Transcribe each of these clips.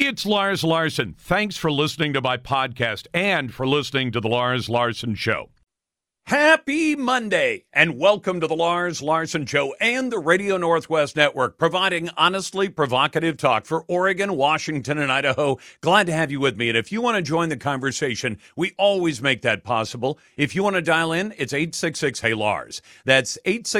It's Lars Larson. Thanks for listening to my podcast and for listening to The Lars Larson Show. Happy Monday, and welcome to The Lars Larson Show and the Radio Northwest Network, providing honestly provocative talk for Oregon, Washington, and Idaho. Glad to have you with me, and if you want to join the conversation, we always make that possible. If you want to dial in, it's 866-HEY-LARS. That's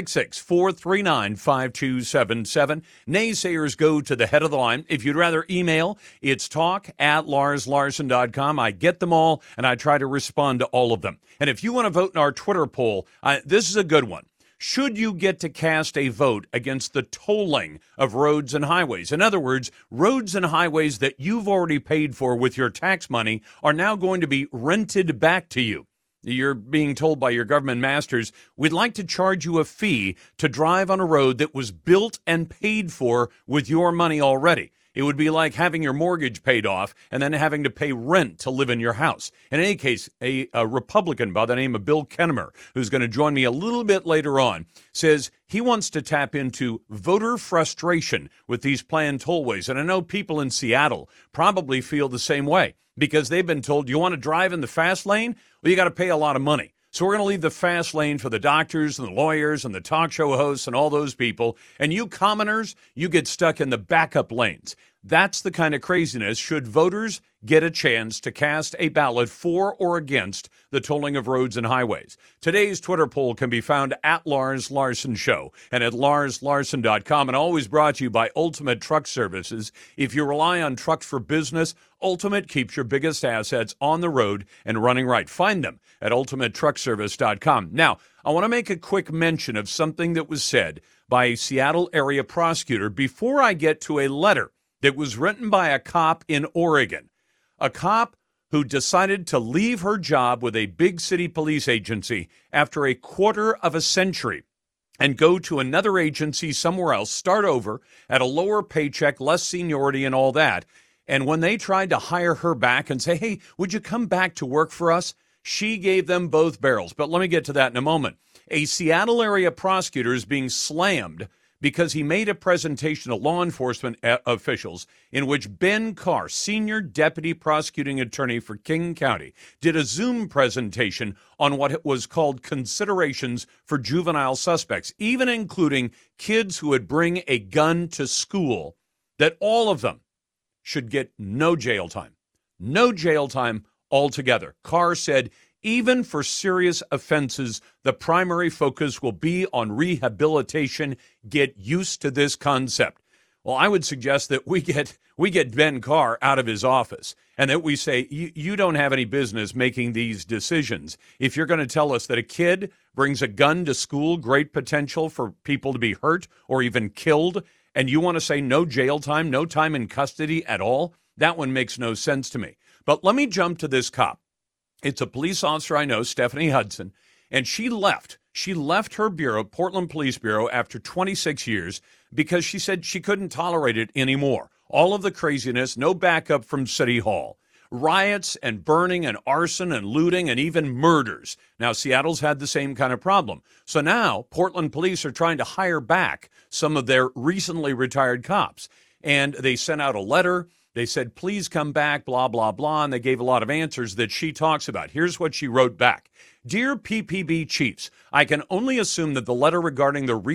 866-439-5277. Naysayers go to the head of the line. If you'd rather email, it's talk@larslarson.com. I get them all, and I try to respond to all of them. And if you want to vote in our Twitter poll, this is a good one. Should you get to cast a vote against the tolling of roads and highways? In other words, roads and highways that you've already paid for with your tax money are now going to be rented back to you. You're being told by your government masters, we'd like to charge you a fee to drive on a road that was built and paid for with your money already. It would be like having your mortgage paid off and then having to pay rent to live in your house. In any case, a Republican by the name of Bill Kennemer, who's going to join me a little bit later on, says he wants to tap into voter frustration with these planned tollways. And I know people in Seattle probably feel the same way because they've been told, you want to drive in the fast lane? Well, you got to pay a lot of money. So we're going to leave the fast lane for the doctors and the lawyers and the talk show hosts and all those people. And you commoners, you get stuck in the backup lanes. That's the kind of craziness should voters get a chance to cast a ballot for or against the tolling of roads and highways. Today's Twitter poll can be found at Lars Larson Show and at larslarson.com, and always brought to you by Ultimate Truck Services. If you rely on trucks for business, Ultimate keeps your biggest assets on the road and running right. Find them at ultimatetruckservice.com. Now, I want to make a quick mention of something that was said by a Seattle area prosecutor before I get to a letter that was written by a cop in Oregon, a cop who decided to leave her job with a big city police agency after a quarter of a century and go to another agency somewhere else, start over at a lower paycheck, less seniority and all that. And when they tried to hire her back and say, hey, would you come back to work for us? She gave them both barrels. But let me get to that in a moment. A Seattle area prosecutor is being slammed because he made a presentation to law enforcement officials in which Ben Carr, senior deputy prosecuting attorney for King County, did a Zoom presentation on what was called considerations for juvenile suspects, even including kids who would bring a gun to school, that all of them should get no jail time. No jail time altogether. Carr said, even for serious offenses, the primary focus will be on rehabilitation. Get used to this concept. Well, I would suggest that we get Ben Carr out of his office and that we say, you don't have any business making these decisions. If you're going to tell us that a kid brings a gun to school, great potential for people to be hurt or even killed, and you want to say no jail time, no time in custody at all, that one makes no sense to me. But let me jump to this cop. It's a police officer I know, Stephanie Hudson, and she left. She left her bureau, Portland Police Bureau, after 26 years because she said she couldn't tolerate it anymore. All of the craziness, no backup from City Hall. Riots and burning and arson and looting and even murders. Now, Seattle's had the same kind of problem. So now Portland police are trying to hire back some of their recently retired cops. And they sent out a letter. They said, please come back, blah, blah, blah, and they gave a lot of answers that she talks about. Here's what she wrote back. Dear PPB chiefs, I can only assume that the letter regarding the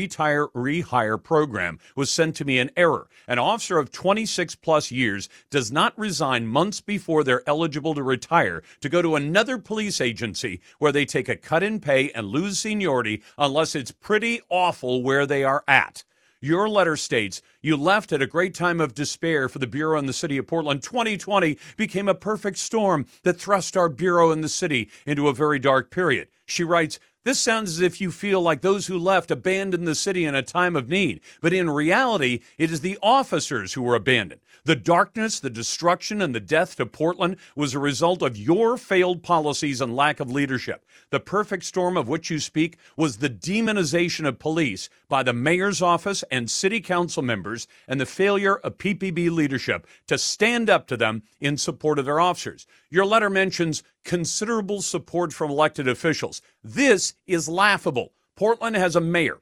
rehire program was sent to me in error. An officer of 26-plus years does not resign months before they're eligible to retire to go to another police agency where they take a cut in pay and lose seniority unless it's pretty awful where they are at. Your letter states, you left at a great time of despair for the Bureau in the city of Portland. 2020 became a perfect storm that thrust our Bureau in the city into a very dark period. She writes, this sounds as if you feel like those who left abandoned the city in a time of need. But in reality, it is the officers who were abandoned. The darkness, the destruction, and the death to Portland was a result of your failed policies and lack of leadership. The perfect storm of which you speak was the demonization of police by the mayor's office and city council members and the failure of PPB leadership to stand up to them in support of their officers. Your letter mentions considerable support from elected officials. This is laughable. Portland has a mayor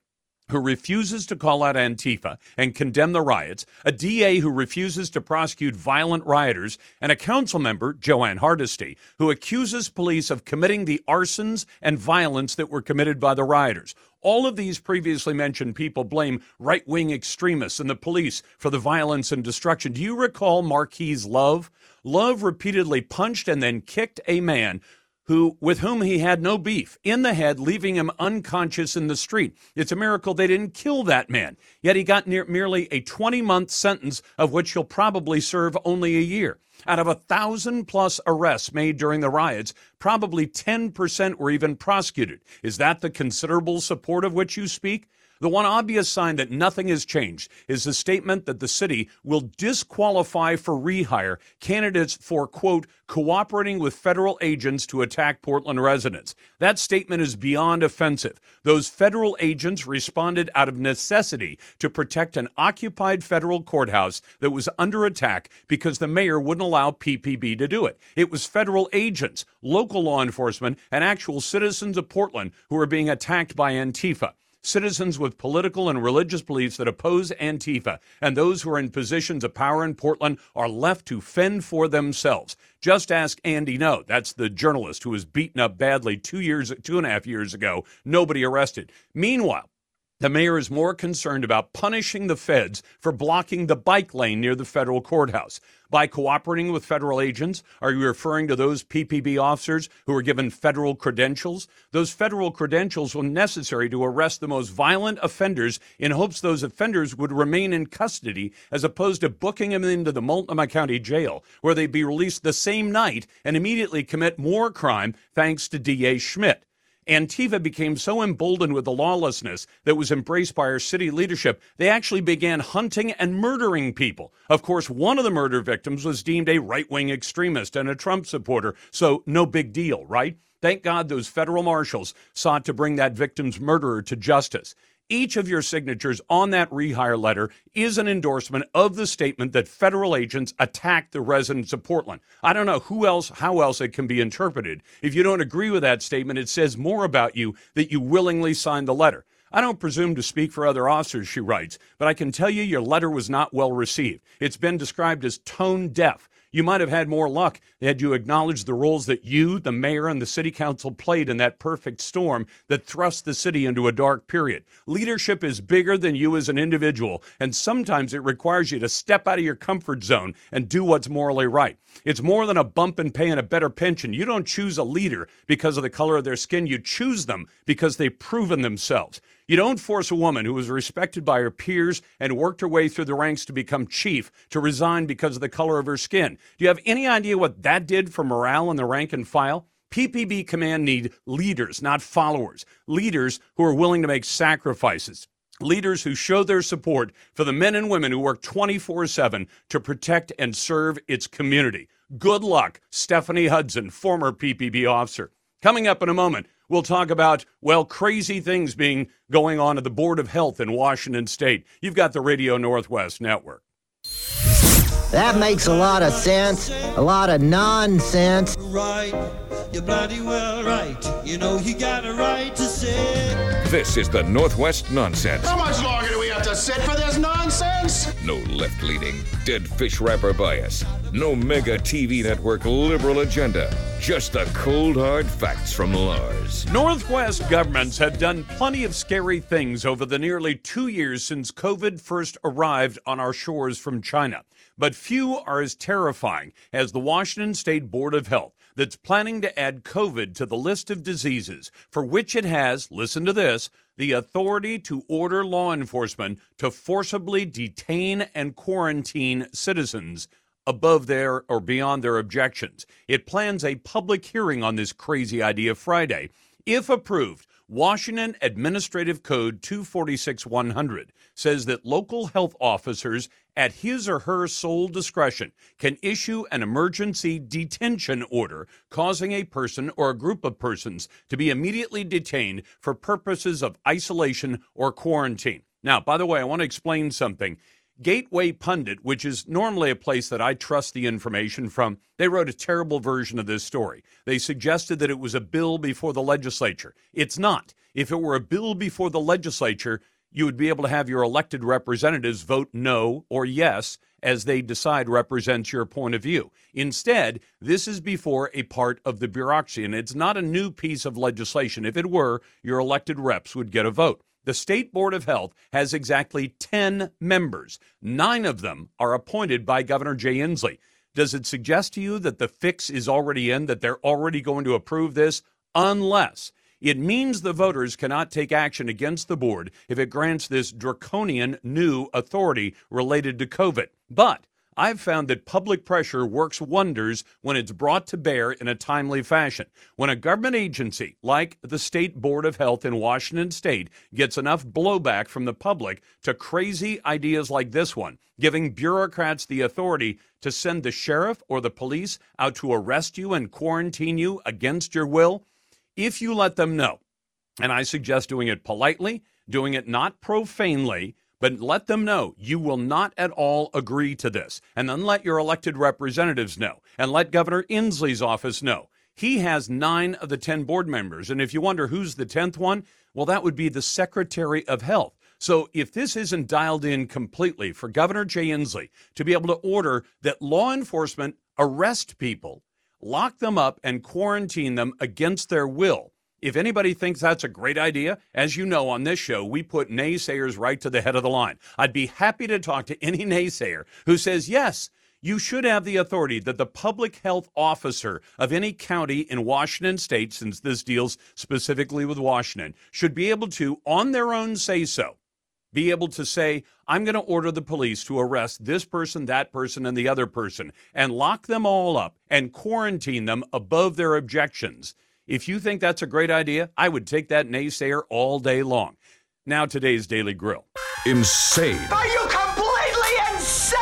who refuses to call out Antifa and condemn the riots, a DA who refuses to prosecute violent rioters, and a council member, Joanne Hardesty, who accuses police of committing the arsons and violence that were committed by the rioters. All of these previously mentioned people blame right-wing extremists and the police for the violence and destruction. Do you recall Marquise Love? Love repeatedly punched and then kicked a man with whom he had no beef in the head, leaving him unconscious in the street. It's a miracle they didn't kill that man. Yet he got merely a 20-month sentence, of which he'll probably serve only a year. Out of 1,000+ arrests made during the riots, probably 10% were even prosecuted. Is that the considerable support of which you speak? The one obvious sign that nothing has changed is the statement that the city will disqualify for rehire candidates for, quote, cooperating with federal agents to attack Portland residents. That statement is beyond offensive. Those federal agents responded out of necessity to protect an occupied federal courthouse that was under attack because the mayor wouldn't allow PPB to do it. It was federal agents, local law enforcement, and actual citizens of Portland who were being attacked by Antifa. Citizens with political and religious beliefs that oppose Antifa and those who are in positions of power in Portland are left to fend for themselves. Just ask Andy Ngo. That's the journalist who was beaten up badly 2.5 years ago. Nobody arrested. Meanwhile, the mayor is more concerned about punishing the feds for blocking the bike lane near the federal courthouse. By cooperating with federal agents, are you referring to those PPB officers who were given federal credentials? Those federal credentials were necessary to arrest the most violent offenders in hopes those offenders would remain in custody, as opposed to booking them into the Multnomah County Jail, where they'd be released the same night and immediately commit more crime thanks to DA Schmidt. Antifa became so emboldened with the lawlessness that was embraced by our city leadership, they actually began hunting and murdering people. Of course, one of the murder victims was deemed a right-wing extremist and a Trump supporter, so no big deal, right? Thank God those federal marshals sought to bring that victim's murderer to justice. Each of your signatures on that rehire letter is an endorsement of the statement that federal agents attacked the residents of Portland. I don't know how else it can be interpreted. If you don't agree with that statement, it says more about you that you willingly signed the letter. I don't presume to speak for other officers, she writes, but I can tell you your letter was not well received. It's been described as tone deaf. You might have had more luck had you acknowledged the roles that you, the mayor, and the city council played in that perfect storm that thrust the city into a dark period. Leadership is bigger than you as an individual, and sometimes it requires you to step out of your comfort zone and do what's morally right. It's more than a bump in pay and a better pension. You don't choose a leader because of the color of their skin. You choose them because they've proven themselves. You don't force a woman who was respected by her peers and worked her way through the ranks to become chief to resign because of the color of her skin. Do you have any idea what that did for morale in the rank and file? PPB command need leaders, not followers. Leaders who are willing to make sacrifices. Leaders who show their support for the men and women who work 24/7 to protect and serve its community. Good luck, Stephanie Hudson, former PPB officer. Coming up in a moment, we'll talk about, crazy things going on at the Board of Health in Washington State. You've got the Radio Northwest Network. That makes a lot of sense, a lot of nonsense. Right, you're bloody well right. You know you got a right to say. This is the Northwest Nonsense. How much longer do we have to sit for this nonsense? No left-leaning, dead fish wrapper bias. No mega TV network liberal agenda. Just the cold, hard facts from Lars. Northwest governments have done plenty of scary things over the nearly 2 years since COVID first arrived on our shores from China. But few are as terrifying as the Washington State Board of Health that's planning to add COVID to the list of diseases for which it has, listen to this, the authority to order law enforcement to forcibly detain and quarantine citizens above their or beyond their objections. It plans a public hearing on this crazy idea Friday. If approved, Washington Administrative Code 246-100 says that local health officers at his or her sole discretion can issue an emergency detention order causing a person or a group of persons to be immediately detained for purposes of isolation or quarantine. Now, by the way, I want to explain something. Gateway Pundit, which is normally a place that I trust the information from, they wrote a terrible version of this story. They suggested that it was a bill before the legislature. It's not. If it were a bill before the legislature, you would be able to have your elected representatives vote no or yes as they decide represents your point of view. Instead, this is before a part of the bureaucracy, and it's not a new piece of legislation. If it were, your elected reps would get a vote. The State Board of Health has exactly 10 members. 9 of them are appointed by Governor Jay Inslee. Does it suggest to you that the fix is already in, that they're already going to approve this? Unless it means the voters cannot take action against the board if it grants this draconian new authority related to COVID. But I've found that public pressure works wonders when it's brought to bear in a timely fashion. When a government agency like the State Board of Health in Washington State gets enough blowback from the public to crazy ideas like this one, giving bureaucrats the authority to send the sheriff or the police out to arrest you and quarantine you against your will, if you let them know, and I suggest doing it politely, doing it not profanely, but let them know you will not at all agree to this. And then let your elected representatives know. And let Governor Inslee's office know. He has 9 of the 10 board members. And if you wonder who's the 10th one, well, that would be the Secretary of Health. So if this isn't dialed in completely for Governor Jay Inslee to be able to order that law enforcement arrest people, lock them up, and quarantine them against their will, if anybody thinks that's a great idea, as you know, on this show, we put naysayers right to the head of the line. I'd be happy to talk to any naysayer who says, yes, you should have the authority that the public health officer of any county in Washington State, since this deals specifically with Washington, should be able to, on their own say-so, be able to say, I'm going to order the police to arrest this person, that person, and the other person, and lock them all up and quarantine them above their objections. If you think that's a great idea, I would take that naysayer all day long. Now, today's Daily Grill. Insane. Are you completely insane?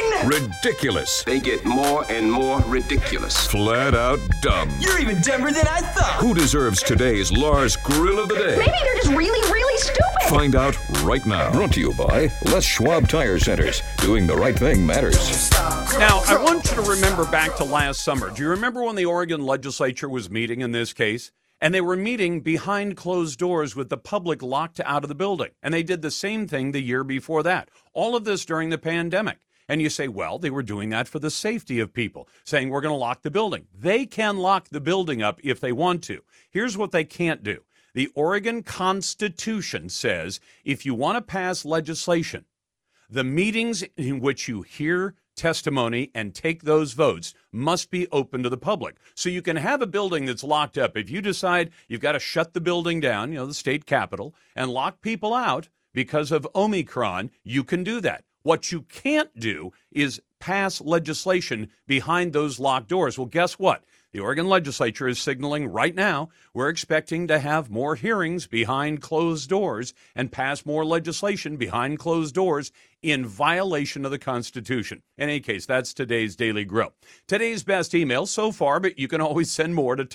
Ridiculous. They get more and more ridiculous. Flat out dumb. You're even dumber than I thought. Who deserves today's Lars Grill of the Day? Maybe they're just really stupid. Find out right now. Brought to you by Les Schwab Tire Centers. Doing the right thing matters. Now, I want you to remember back to last summer. Do you remember when the Oregon legislature was meeting in this case? And they were meeting behind closed doors with the public locked out of the building. And they did the same thing the year before that. All of this during the pandemic. And you say, well, they were doing that for the safety of people, saying we're going to lock the building. They can lock the building up if they want to. Here's what they can't do. The Oregon Constitution says if you want to pass legislation, the meetings in which you hear testimony and take those votes must be open to the public. So you can have a building that's locked up. If you decide you've got to shut the building down, the state capitol, and lock people out because of Omicron, you can do that. What you can't do is pass legislation behind those locked doors. Well, guess what? The Oregon legislature is signaling right now we're expecting to have more hearings behind closed doors and pass more legislation behind closed doors in violation of the Constitution. In any case, that's today's Daily Grill. Today's best email so far, but you can always send more to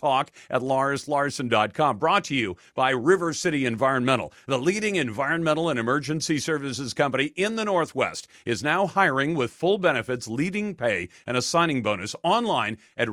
talk@LarsLarson.com. Brought to you by River City Environmental, the leading environmental and emergency services company in the Northwest, is now hiring with full benefits, leading pay, and a signing bonus online at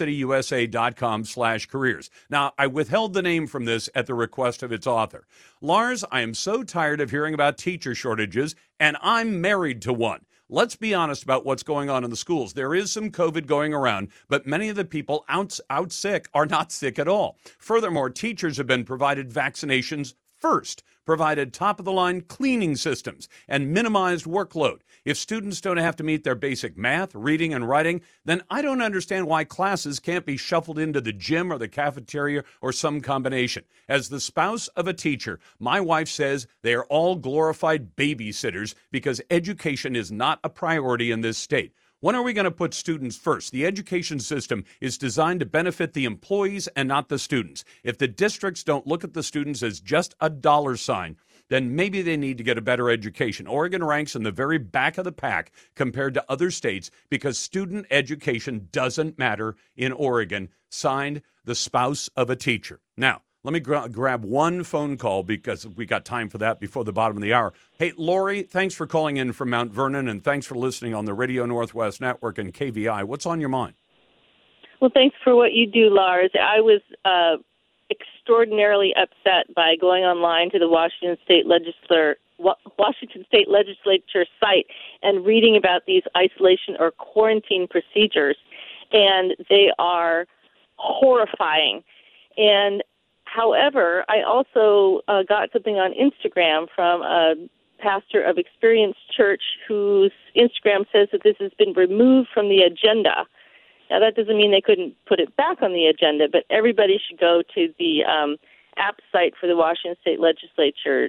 rivercityusa.com/careers. Now, I withheld the name from this at the request of its author. Lars, I am so tired of hearing about teacher shortages, and I'm married to one. Let's be honest about what's going on in the schools. There is some COVID going around, but many of the people out sick are not sick at all. Furthermore, teachers have been provided vaccinations first, provided top-of-the-line cleaning systems, and minimized workload. If students don't have to meet their basic math, reading, and writing, then I don't understand why classes can't be shuffled into the gym or the cafeteria or some combination. As the spouse of a teacher, my wife says they are all glorified babysitters because education is not a priority in this state. When are we going to put students first? The education system is designed to benefit the employees and not the students. If the districts don't look at the students as just a dollar sign, then maybe they need to get a better education. Oregon ranks in the very back of the pack compared to other states because student education doesn't matter in Oregon. Signed, the spouse of a teacher. Now, let me grab one phone call because we got time for that before the bottom of the hour. Hey, Lori, thanks for calling in from Mount Vernon, and thanks for listening on the Radio Northwest Network and KVI. What's on your mind? Well, thanks for what you do, Lars. I was extraordinarily upset by going online to the Washington State Washington State Legislature site and reading about these isolation or quarantine procedures, and they are horrifying. And however, I also got something on Instagram from a pastor of Experience Church whose Instagram says that this has been removed from the agenda. Now, that doesn't mean they couldn't put it back on the agenda, but everybody should go to the app site for the Washington State Legislature,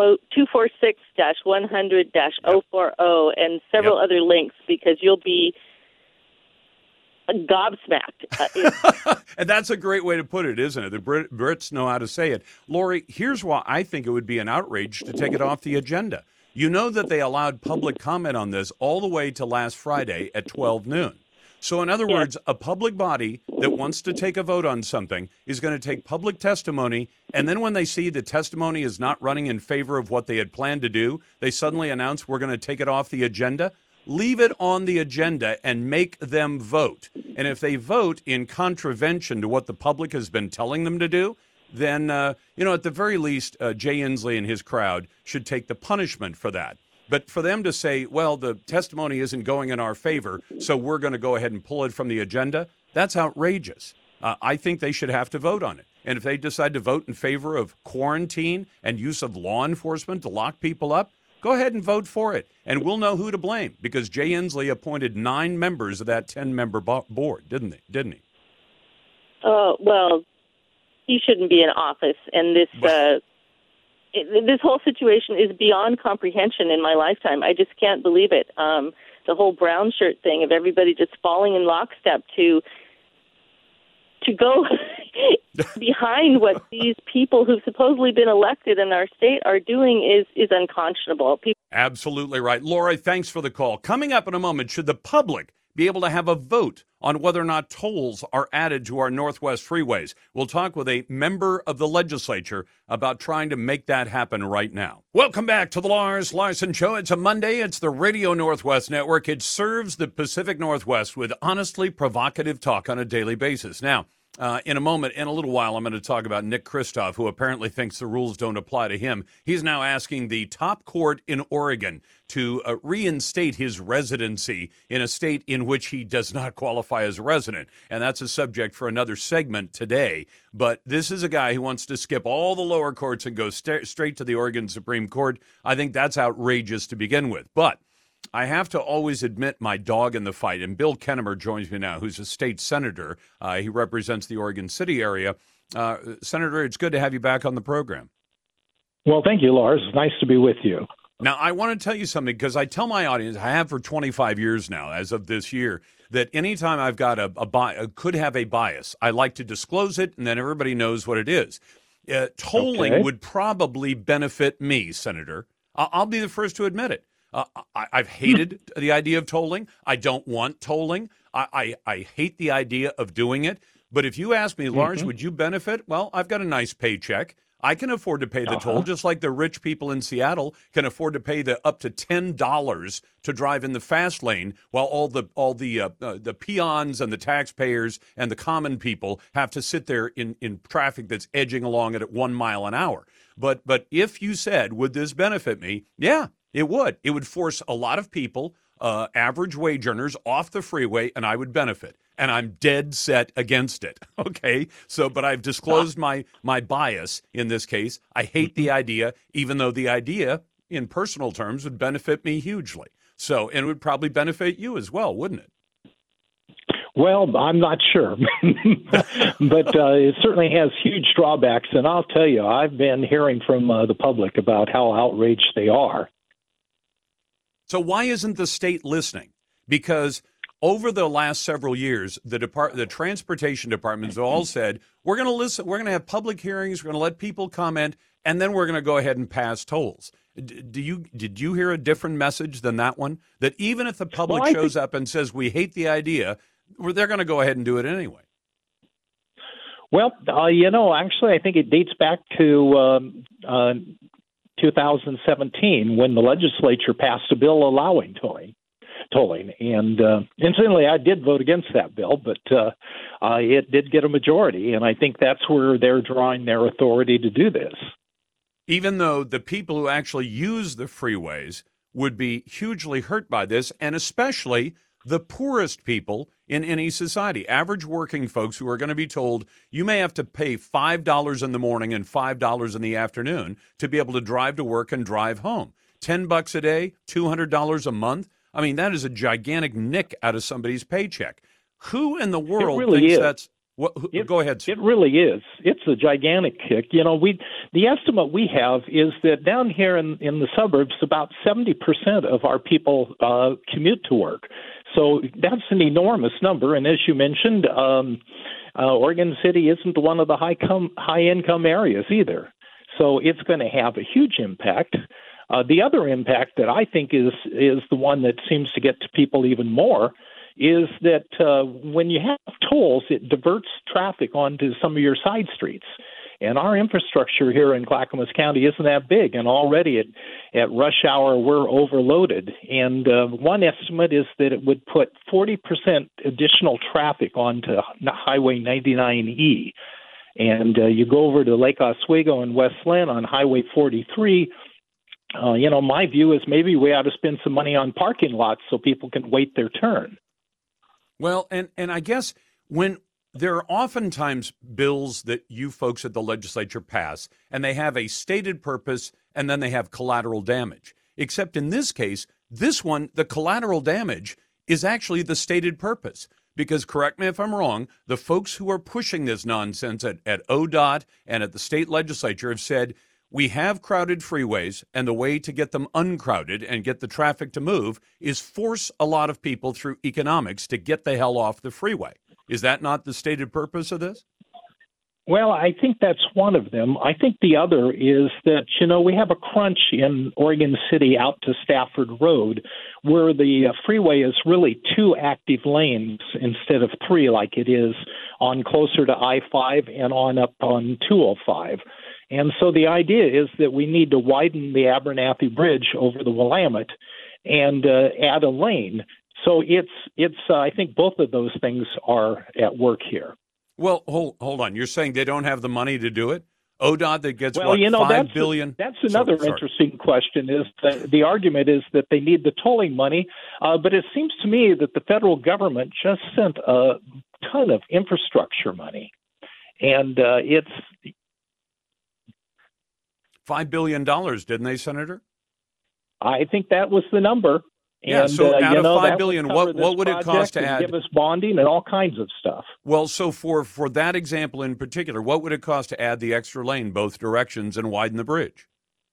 246-100-040, and several other links, because you'll be gobsmacked. And that's a great way to put it, isn't it? The Brits know how to say it. Lori, here's why I think it would be an outrage to take it off the agenda. You know that they allowed public comment on this all the way to last Friday at 12 noon. So in other words, a public body that wants to take a vote on something is going to take public testimony, and then when they see the testimony is not running in favor of what they had planned to do, they suddenly announce we're going to take it off the agenda. Leave it on the agenda and make them vote. And if they vote in contravention to what the public has been telling them to do, then, at the very least, Jay Inslee and his crowd should take the punishment for that. But for them to say, well, the testimony isn't going in our favor, so we're going to go ahead and pull it from the agenda, that's outrageous. I think they should have to vote on it. And if they decide to vote in favor of quarantine and use of law enforcement to lock people up, go ahead and vote for it. And we'll know who to blame, because Jay Inslee appointed 9 members of that 10-member board, didn't he? Oh, well, he shouldn't be in office. And this whole situation is beyond comprehension in my lifetime. I just can't believe it. The whole brown shirt thing of everybody just falling in lockstep to go behind what these people who've supposedly been elected in our state are doing is unconscionable. Absolutely right. Laura, thanks for the call. Coming up in a moment, should the public be able to have a vote on whether or not tolls are added to our Northwest freeways? We'll talk with a member of the legislature about trying to make that happen right now. Welcome back to the Lars Larson Show. It's a Monday. It's the Radio Northwest Network. It serves the Pacific Northwest with honestly provocative talk on a daily basis. Now, in a moment, in a little while, I'm going to talk about Nick Kristof, who apparently thinks the rules don't apply to him. He's now asking the top court in Oregon to reinstate his residency in a state in which he does not qualify as a resident. And that's a subject for another segment today. But this is a guy who wants to skip all the lower courts and go straight to the Oregon Supreme Court. I think that's outrageous to begin with. But I have to always admit my dog in the fight, and Bill Kennemer joins me now, who's a state senator. He represents the Oregon City area. Senator, it's good to have you back on the program. Well, thank you, Lars. It's nice to be with you. Now, I want to tell you something, because I tell my audience, I have for 25 years now, as of this year, that anytime I've got could have a bias, I like to disclose it, and then everybody knows what it is. Tolling would probably benefit me, Senator. I'll be the first to admit it. I've hated the idea of tolling. I don't want tolling. I hate the idea of doing it. But if you ask me, Lars, would you benefit? Well, I've got a nice paycheck. I can afford to pay the toll, just like the rich people in Seattle can afford to pay the up to $10 to drive in the fast lane, while all the peons and the taxpayers and the common people have to sit there in traffic that's edging along at 1 mile an hour. But if you said, would this benefit me? Yeah. It would. It would force a lot of people, average wage earners, off the freeway, and I would benefit. And I'm dead set against it. Okay? But I've disclosed my bias in this case. I hate the idea, even though the idea, in personal terms, would benefit me hugely. And it would probably benefit you as well, wouldn't it? Well, I'm not sure, but it certainly has huge drawbacks. And I'll tell you, I've been hearing from the public about how outraged they are. So why isn't the state listening? Because over the last several years, the transportation departments have all said, we're going to listen, we're going to have public hearings, we're going to let people comment, and then we're going to go ahead and pass tolls. Did you hear a different message than that one? That even if the public shows up and says, we hate the idea, they're going to go ahead and do it anyway. Well, actually, I think it dates back to 2017 when the legislature passed a bill allowing tolling. And incidentally, I did vote against that bill, but it did get a majority. And I think that's where they're drawing their authority to do this. even though the people who actually use the freeways would be hugely hurt by this, and especially the poorest people in any society, average working folks who are going to be told you may have to pay $5 in the morning and $5 in the afternoon to be able to drive to work and drive home. $10 a day, $200 a month. I mean, that is a gigantic nick out of somebody's paycheck. Who in the world thinks that's... Go ahead, sir. It really is. It's a gigantic kick. You know, the estimate we have is that down here in the suburbs, about 70% of our people commute to work. So that's an enormous number. And as you mentioned, Oregon City isn't one of the high income areas either. So it's going to have a huge impact. The other impact that I think is the one that seems to get to people even more is that when you have tolls, it diverts traffic onto some of your side streets. And our infrastructure here in Clackamas County isn't that big, and already at rush hour we're overloaded. And one estimate is that it would put 40% additional traffic onto Highway 99E. And you go over to Lake Oswego and West Linn on Highway 43, my view is maybe we ought to spend some money on parking lots so people can wait their turn. Well, and I guess when there are oftentimes bills that you folks at the legislature pass, and they have a stated purpose, and then they have collateral damage. Except in this case, this one, the collateral damage is actually the stated purpose. Because, correct me if I'm wrong, the folks who are pushing this nonsense at ODOT and at the state legislature have said, we have crowded freeways, and the way to get them uncrowded and get the traffic to move is force a lot of people through economics to get the hell off the freeway. Is that not the stated purpose of this? Well, I think that's one of them. I think the other is that, we have a crunch in Oregon City out to Stafford Road where the freeway is really 2 active lanes instead of 3 like it is on closer to I-5 and on up on 205. And so the idea is that we need to widen the Abernathy Bridge over the Willamette and add a lane. So it's I think both of those things are at work here. Well, hold on. You're saying they don't have the money to do it? ODOT that gets, $5 billion? That's another interesting question. Is the argument is that they need the tolling money, but it seems to me that the federal government just sent a ton of infrastructure money. And it's... $5 billion, didn't they, Senator? I think that was the number. Yeah, and, so out of $5 billion, what would it cost to add? Give us bonding and all kinds of stuff. Well, so for that example in particular, what would it cost to add the extra lane both directions and widen the bridge?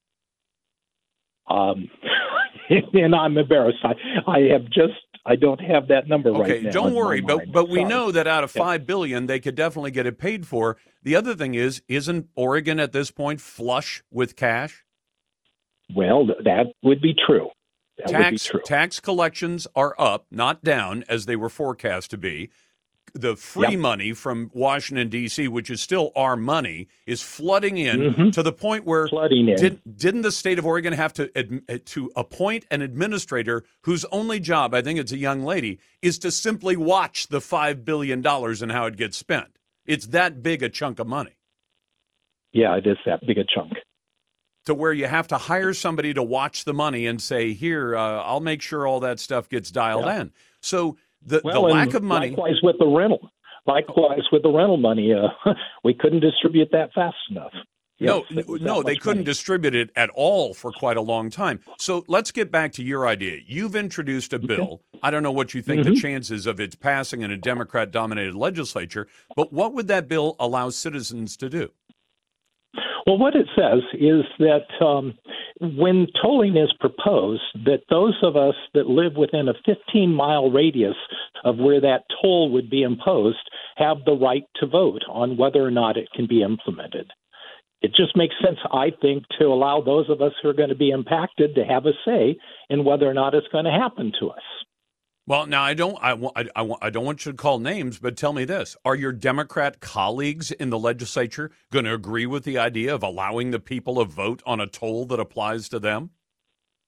And I'm embarrassed. I don't have that number right now. Okay, don't worry, but we know that out of $5 billion, they could definitely get it paid for. The other thing is, isn't Oregon at this point flush with cash? Well, that would be true. Tax collections are up, not down, as they were forecast to be. The free money from Washington, D.C., which is still our money, is flooding in to the point where didn't the state of Oregon have to appoint an administrator whose only job, I think it's a young lady, is to simply watch the $5 billion and how it gets spent? It's that big a chunk of money. Yeah, it is that big a chunk. To where you have to hire somebody to watch the money and say, here, I'll make sure all that stuff gets dialed in. So the lack of money. Likewise with the rental money, we couldn't distribute that fast enough. No, they couldn't distribute it at all for quite a long time. So let's get back to your idea. You've introduced a bill. I don't know what you think the chances of its passing in a Democrat-dominated legislature, but what would that bill allow citizens to do? Well, what it says is that when tolling is proposed, that those of us that live within a 15-mile radius of where that toll would be imposed have the right to vote on whether or not it can be implemented. It just makes sense, I think, to allow those of us who are going to be impacted to have a say in whether or not it's going to happen to us. Well, now I don't want you to call names, but tell me this: are your Democrat colleagues in the legislature going to agree with the idea of allowing the people to vote on a toll that applies to them?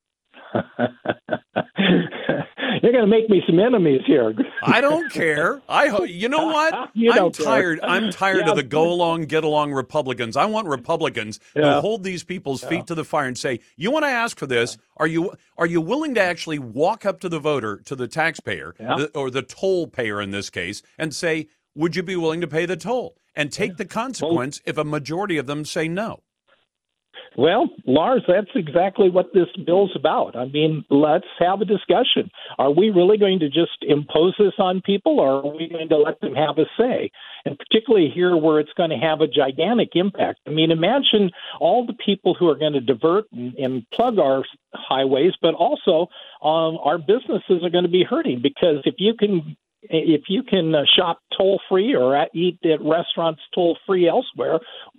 You're going to make me some enemies here. I don't care. You know what? I'm tired. I'm tired of the go along, get along Republicans. I want Republicans who hold these people's feet to the fire and say, "You want to ask for this? Are you willing to actually walk up to the voter, to the taxpayer, or the toll payer in this case, and say, would you be willing to pay the toll and take the consequence if a majority of them say no?" Well, Lars, that's exactly what this bill's about. I mean, let's have a discussion. Are we really going to just impose this on people, or are we going to let them have a say? And particularly here where it's going to have a gigantic impact. I mean, imagine all the people who are going to divert and plug our highways, but also our businesses are going to be hurting, because if you can shop toll-free or eat at restaurants toll-free elsewhere,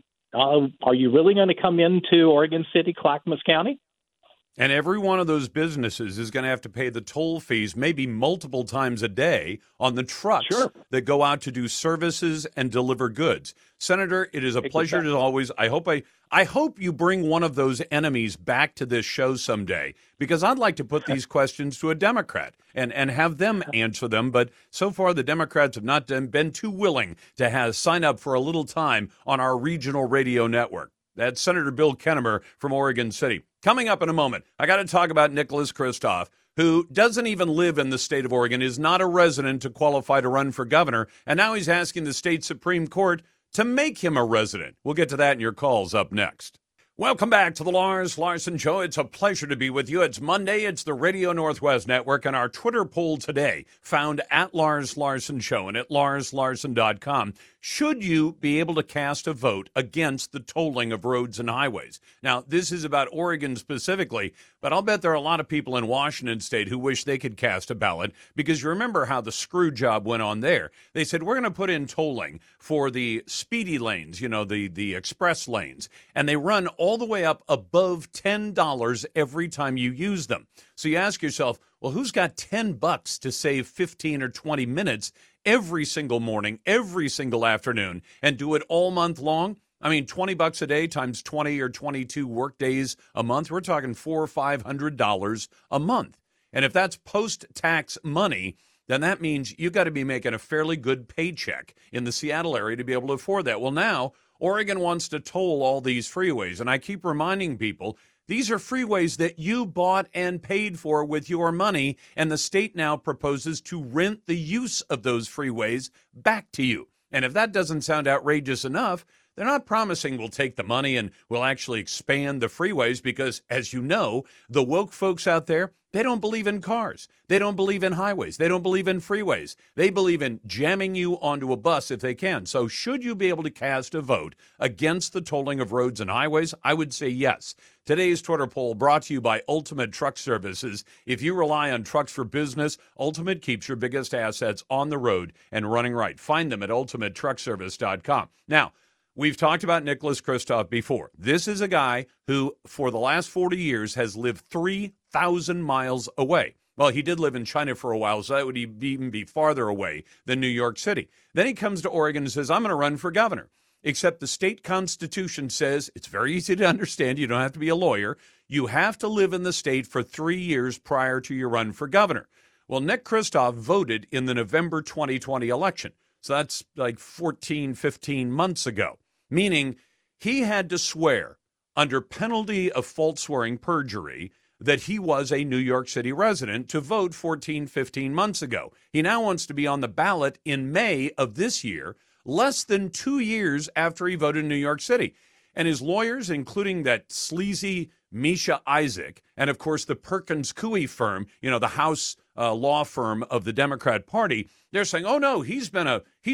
are you really going to come into Oregon City, Clackamas County? And every one of those businesses is going to have to pay the toll fees maybe multiple times a day on the trucks that go out to do services and deliver goods. Senator, it is a pleasure as always. I hope you bring one of those enemies back to this show someday, because I'd like to put these questions to a Democrat and have them answer them. But so far, the Democrats have not been too willing to sign up for a little time on our regional radio network. That's Senator Bill Kennemer from Oregon City. Coming up in a moment, I got to talk about Nicholas Kristof, who doesn't even live in the state of Oregon, is not a resident to qualify to run for governor, and now he's asking the state Supreme Court to make him a resident. We'll get to that in your calls up next. Welcome back to the Lars Larson Show. It's a pleasure to be with you. It's Monday. It's the Radio Northwest Network, and our Twitter poll today, found at Lars Larson Show and at larslarson.com. Should you be able to cast a vote against the tolling of roads and highways? Now, this is about Oregon specifically, but I'll bet there are a lot of people in Washington State who wish they could cast a ballot, because you remember how the screw job went on there. They said, we're going to put in tolling for the speedy lanes, the express lanes, and they run all the way up above $10 every time you use them. So you ask yourself, well, who's got $10 to save 15 or 20 minutes every single morning, every single afternoon, and do it all month long? I mean, $20 a day times 20 or 22 work days a month, we're talking $400 or $500 a month. And if that's post-tax money, then that means you got to be making a fairly good paycheck in the Seattle area to be able to afford that. Well, now Oregon wants to toll all these freeways, and I keep reminding people, these are freeways that you bought and paid for with your money, and the state now proposes to rent the use of those freeways back to you. And if that doesn't sound outrageous enough, they're not promising we'll take the money and we'll actually expand the freeways, because, as you know, the woke folks out there, they don't believe in cars. They don't believe in highways. They don't believe in freeways. They believe in jamming you onto a bus if they can. So should you be able to cast a vote against the tolling of roads and highways? I would say yes. Today's Twitter poll brought to you by Ultimate Truck Services. If you rely on trucks for business, Ultimate keeps your biggest assets on the road and running right. Find them at ultimatetruckservice.com. Now, we've talked about Nicholas Kristof before. This is a guy who, for the last 40 years, has lived 3,000 miles away. Well, he did live in China for a while, so that would even be farther away than New York City. Then he comes to Oregon and says, I'm going to run for governor. Except the state constitution says, it's very easy to understand, you don't have to be a lawyer, you have to live in the state for 3 years prior to your run for governor. Well, Nick Kristof voted in the November 2020 election. So that's like 14, 15 months ago, meaning he had to swear under penalty of false swearing, perjury, that he was a New York City resident to vote 14, 15 months ago. He now wants to be on the ballot in May of this year, less than 2 years after he voted in New York City. And his lawyers, including that sleazy Misha Isaac, and of course the Perkins Coie firm, the House law firm of the Democrat Party, they're saying, oh no, he's been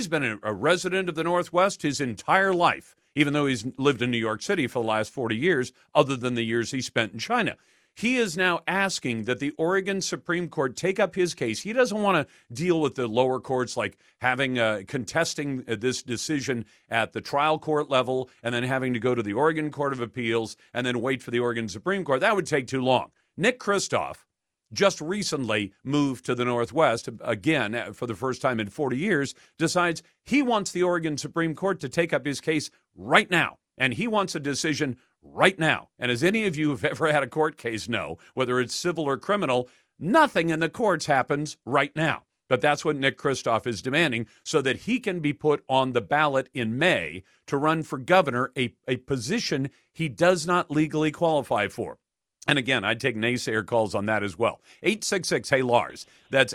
a resident of the Northwest his entire life, even though he's lived in New York City for the last 40 years, other than the years he spent in China. He is now asking that the Oregon Supreme Court take up his case. He doesn't want to deal with the lower courts, like contesting this decision at the trial court level and then having to go to the Oregon Court of Appeals and then wait for the Oregon Supreme Court. That would take too long. Nick Kristof just recently moved to the Northwest, again, for the first time in 40 years, decides he wants the Oregon Supreme Court to take up his case right now. And he wants a decision right now. And as any of you who've ever had a court case know, whether it's civil or criminal, nothing in the courts happens right now. But that's what Nick Kristof is demanding so that he can be put on the ballot in May to run for governor, a position he does not legally qualify for. And again, I'd take naysayer calls on that as well. 866-HEY-LARS. That's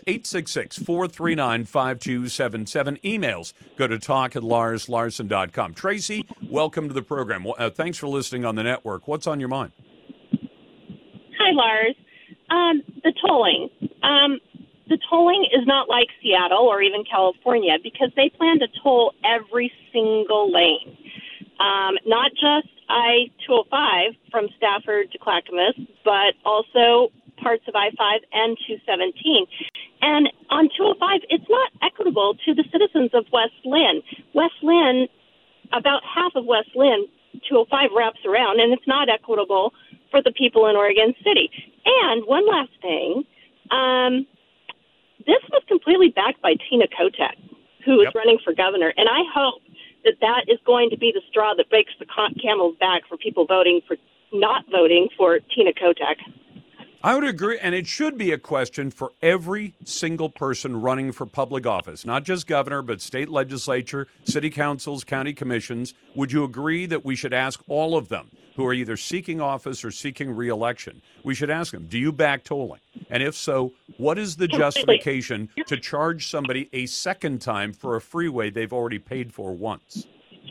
866-439-5277. Emails, go to talk@larslarson.com. Tracy, welcome to the program. Thanks for listening on the network. What's on your mind? Hi, Lars. The tolling. The tolling is not like Seattle or even California because they plan to toll every single lane, not just I-205 from Stafford to Clackamas, but also parts of I-5 and 217. And on 205, it's not equitable to the citizens of West Lynn. West Lynn, about half of West Lynn, 205 wraps around, and it's not equitable for the people in Oregon City. And one last thing, this was completely backed by Tina Kotek, who is running for governor, and I hope that is going to be the straw that breaks the camel's back for people not voting for Tina Kotek. I would agree, and it should be a question for every single person running for public office, not just governor, but state legislature, city councils, county commissions. Would you agree that we should ask all of them who are either seeking office or seeking re-election? We should ask them, do you back tolling? And if so, what is the justification to charge somebody a second time for a freeway they've already paid for once?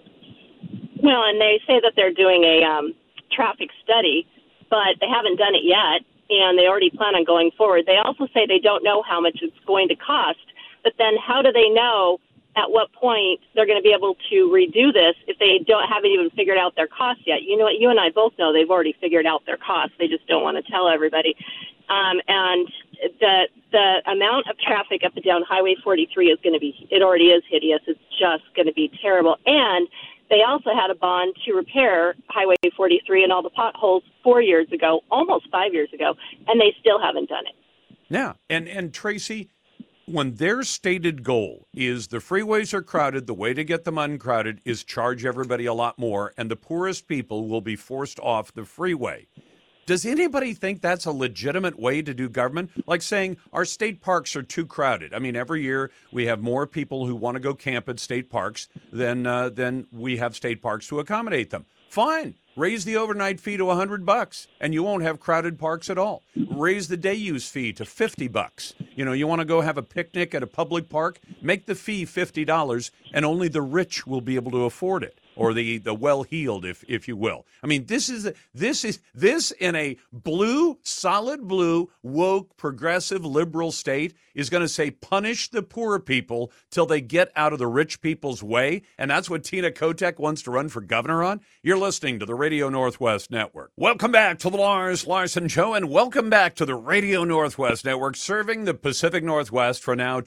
Well, and they say that they're doing a traffic study, but they haven't done it yet, and they already plan on going forward. They also say they don't know how much it's going to cost, but then how do they know at what point they're going to be able to redo this if they haven't even figured out their costs yet? You know what? You and I both know they've already figured out their costs. They just don't want to tell everybody. And the amount of traffic up and down Highway 43 is going to be, it already is hideous. It's just going to be terrible. And they also had a bond to repair Highway 43 and all the potholes 4 years ago, almost 5 years ago, and they still haven't done it. Yeah. And Tracy, when their stated goal is the freeways are crowded, the way to get them uncrowded is charge everybody a lot more, and the poorest people will be forced off the freeway. Does anybody think that's a legitimate way to do government? Like saying our state parks are too crowded. I mean, every year we have more people who want to go camp at state parks than we have state parks to accommodate them. Fine. Raise the overnight fee to $100 and you won't have crowded parks at all. Raise the day use fee to $50. You know, you want to go have a picnic at a public park? Make the fee $50 and only the rich will be able to afford it. Or the well-heeled, if you will. I mean, this in a blue, solid blue, woke, progressive, liberal state is going to say punish the poor people till they get out of the rich people's way, and that's what Tina Kotek wants to run for governor on? You're listening to the Radio Northwest Network. Welcome back to the Lars Larson Show, and welcome back to the Radio Northwest Network, serving the Pacific Northwest for now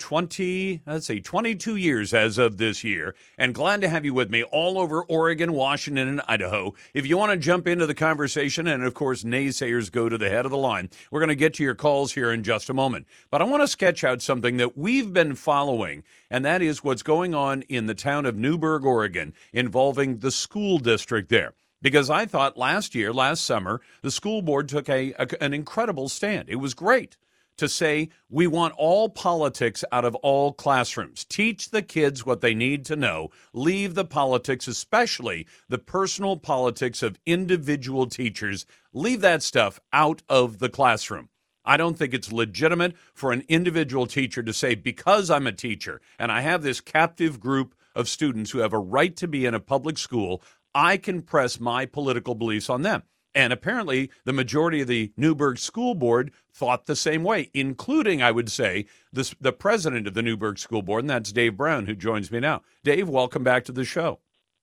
22 years as of this year, and glad to have you with me all over Oregon, Washington, and Idaho. If you want to jump into the conversation, and of course, naysayers go to the head of the line, we're going to get to your calls here in just a moment. But I want to sketch out something that we've been following, and that is what's going on in the town of Newberg, Oregon, involving the school district there. Because I thought last summer, the school board took an incredible stand. It was great to say, we want all politics out of all classrooms. Teach the kids what they need to know. Leave the politics, especially the personal politics of individual teachers. Leave that stuff out of the classroom. I don't think it's legitimate for an individual teacher to say, because I'm a teacher and I have this captive group of students who have a right to be in a public school, I can press my political beliefs on them. And apparently the majority of the Newberg School Board thought the same way, including, I would say, the president of the Newberg School Board, and that's Dave Brown, who joins me now. Dave, welcome back to the show.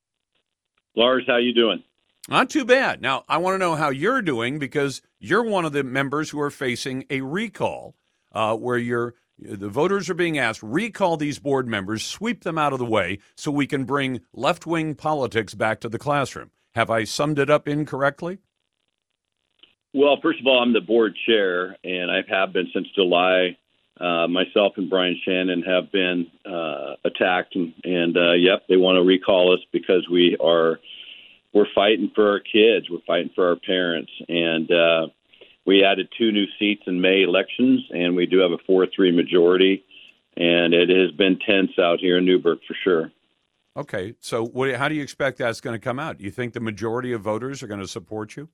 Lars, how you doing? Not too bad. Now, I want to know how you're doing because you're one of the members who are facing a recall where the voters are being asked, recall these board members, sweep them out of the way so we can bring left-wing politics back to the classroom. Have I summed it up incorrectly? Well, first of all, I'm the board chair, and I have been since July. Myself and Brian Shannon have been attacked, and yep, they want to recall us because we are we're fighting for our kids. We're fighting for our parents. And we added 2 new seats in May elections, and we do have a 4-3 majority. And it has been tense out here in Newburgh for sure. Okay, so how do you expect that's going to come out? You think the majority of voters are going to support you?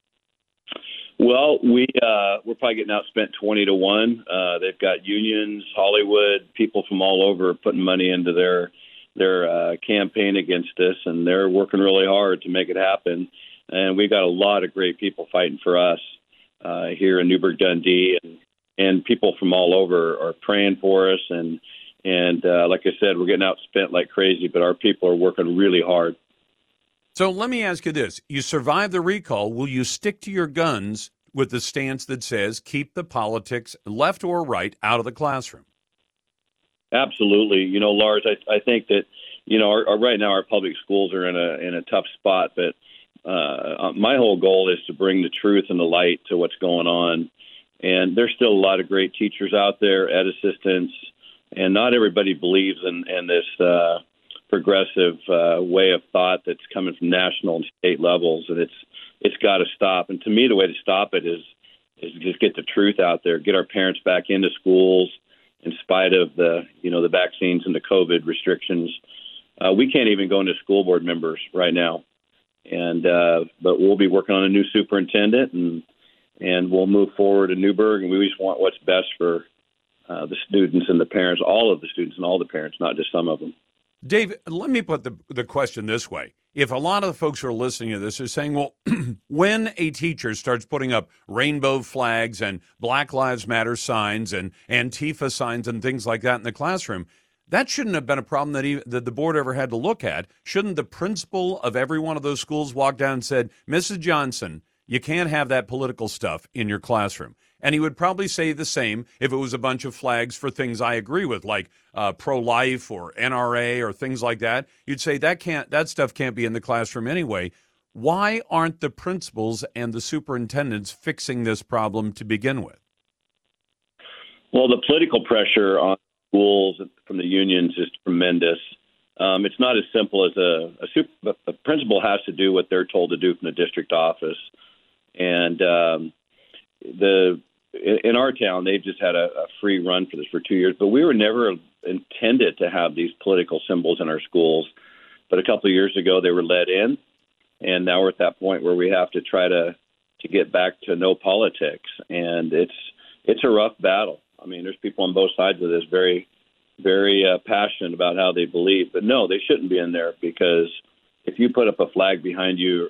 Well, we're probably getting outspent 20-1. They've got unions, Hollywood, people from all over putting money into their campaign against us, and they're working really hard to make it happen. And we've got a lot of great people fighting for us here in Newburgh, Dundee, and people from all over are praying for us. And like I said, we're getting outspent like crazy, but our people are working really hard. So let me ask you this. You survive the recall. Will you stick to your guns with the stance that says keep the politics, left or right, out of the classroom? Absolutely. You know, Lars, I think that, you know, right now our public schools are in a tough spot, but my whole goal is to bring the truth and the light to what's going on. And there's still a lot of great teachers out there, ed assistants, and not everybody believes in this progressive way of thought that's coming from national and state levels, and it's got to stop. And to me, the way to stop it is just get the truth out there, get our parents back into schools in spite of the vaccines and the COVID restrictions. We can't even go into school board members right now, and but we'll be working on a new superintendent, and we'll move forward in Newburgh, and we just want what's best for the students and the parents, all of the students and all the parents, not just some of them. Dave, let me put the question this way. If a lot of the folks who are listening to this are saying, well, when a teacher starts putting up rainbow flags and Black Lives Matter signs and Antifa signs and things like that in the classroom, that shouldn't have been a problem that the board ever had to look at. Shouldn't the principal of every one of those schools walk down and said, Mrs. Johnson, you can't have that political stuff in your classroom? And he would probably say the same if it was a bunch of flags for things I agree with, like pro-life or NRA or things like that. You'd say that stuff can't be in the classroom anyway. Why aren't the principals and the superintendents fixing this problem to begin with? Well, the political pressure on schools from the unions is tremendous. It's not as simple as a principal has to do what they're told to do from the district office. And in our town, they've just had a free run for this for 2 years, but we were never intended to have these political symbols in our schools. But a couple of years ago, they were let in, and now we're at that point where we have to try to get back to no politics, and it's a rough battle. I mean, there's people on both sides of this very, very passionate about how they believe, but no, they shouldn't be in there, because if you put up a flag behind your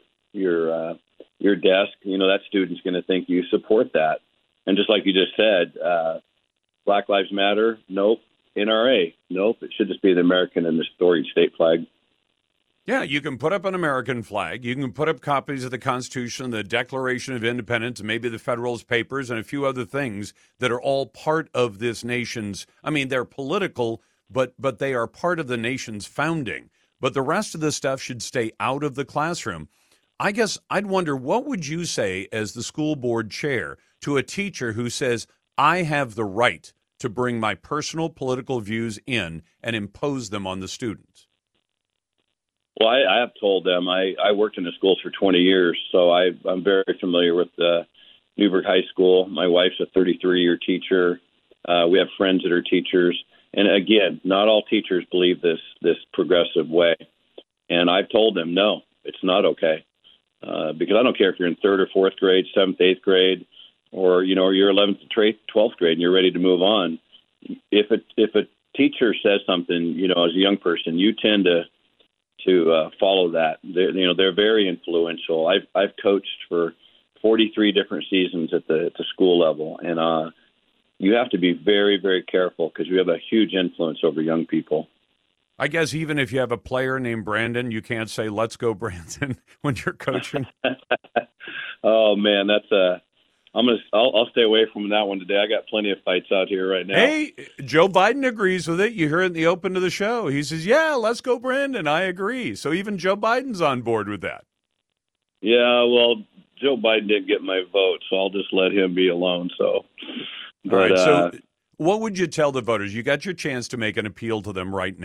desk, you know, that student's going to think you support that. And just like you just said, Black Lives Matter, nope. NRA, nope. It should just be the American and the storied state flag. Yeah, you can put up an American flag. You can put up copies of the Constitution, the Declaration of Independence, and maybe the Federalist Papers and a few other things that are all part of this nation's, I mean, they're political, but they are part of the nation's founding. But the rest of the stuff should stay out of the classroom. I guess I'd wonder, what would you say as the school board chair to a teacher who says, I have the right to bring my personal political views in and impose them on the students? Well, I have told them. I worked in the schools for 20 years, so I'm very familiar with Newburgh High School. My wife's a 33-year teacher. We have friends that are teachers. And again, not all teachers believe this progressive way. And I've told them, no, it's not okay. Because I don't care if you're in 3rd or 4th grade, 7th, 8th grade, or you're 11th to 12th grade and you're ready to move on. If a teacher says something, as a young person, you tend to follow that. They're very influential. I've coached for 43 different seasons at the school level, and you have to be very, very careful because you have a huge influence over young people. I guess even if you have a player named Brandon, you can't say, let's go, Brandon, when you're coaching. Oh, man, I'll stay away from that one today. I got plenty of fights out here right now. Hey, Joe Biden agrees with it. You hear it in the open of the show. He says, yeah, let's go, Brandon. I agree. So even Joe Biden's on board with that. Yeah, well, Joe Biden didn't get my vote, so I'll just let him be alone. So, all right, so what would you tell the voters? You got your chance to make an appeal to them right now.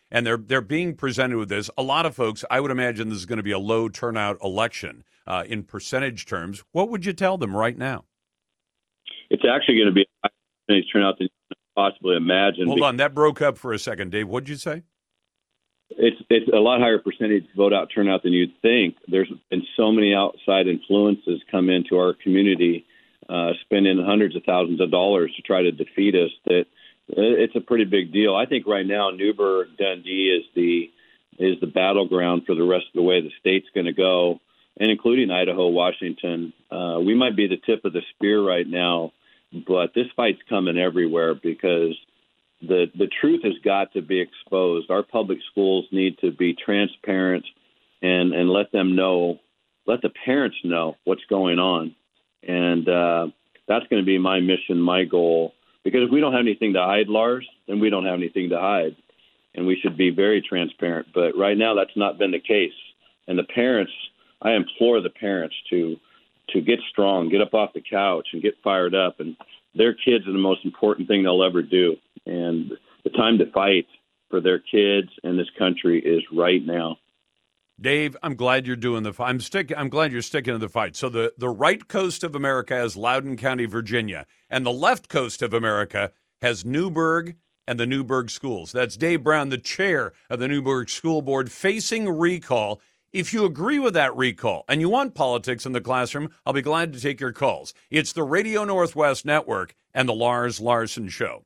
and they're being presented with this. A lot of folks, I would imagine this is going to be a low turnout election in percentage terms. What would you tell them right now? It's actually going to be a higher percentage turnout than you can possibly imagine. Hold on, that broke up for a second, Dave. What'd you say? It's a lot higher percentage vote out turnout than you'd think. There's been so many outside influences come into our community, spending hundreds of thousands of dollars to try to defeat us, that it's a pretty big deal. I think right now Newburgh, Dundee is the battleground for the rest of the way the state's going to go, and including Idaho, Washington. We might be the tip of the spear right now, but this fight's coming everywhere because the truth has got to be exposed. Our public schools need to be transparent and let the parents know what's going on. And that's going to be my mission, my goal, because if we don't have anything to hide, Lars, then we don't have anything to hide. And we should be very transparent. But right now that's not been the case. And the parents, I implore the parents to get strong, get up off the couch and get fired up. And their kids are the most important thing they'll ever do. And the time to fight for their kids and this country is right now. Dave, I'm glad you're doing the fight. I'm glad you're sticking to the fight. So the right coast of America has Loudoun County, Virginia, and the left coast of America has Newburgh and the Newburgh schools. That's Dave Brown, the chair of the Newburgh School Board, facing recall. If you agree with that recall and you want politics in the classroom, I'll be glad to take your calls. It's the Radio Northwest Network and the Lars Larson Show.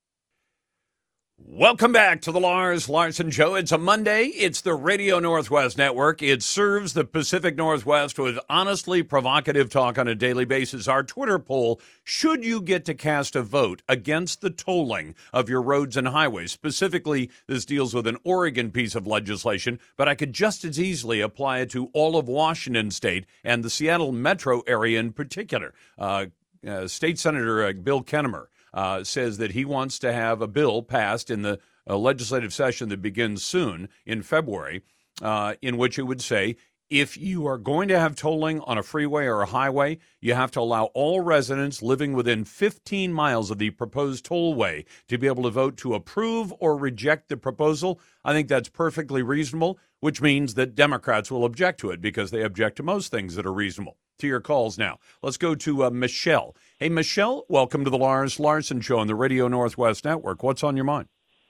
Welcome back to the Lars Larson Show. It's a Monday. It's the Radio Northwest Network. It serves the Pacific Northwest with honestly provocative talk on a daily basis. Our Twitter poll, should you get to cast a vote against the tolling of your roads and highways? Specifically, this deals with an Oregon piece of legislation, but I could just as easily apply it to all of Washington State and the Seattle metro area in particular. State Senator Bill Kennemer says that he wants to have a bill passed in the legislative session that begins soon in February, in which it would say, if you are going to have tolling on a freeway or a highway, you have to allow all residents living within 15 miles of the proposed tollway to be able to vote to approve or reject the proposal. I think that's perfectly reasonable, which means that Democrats will object to it because they object to most things that are reasonable. To your calls now. Let's go to Michelle. Hey, Michelle, welcome to the Lars Larson Show on the Radio Northwest Network. What's on your mind?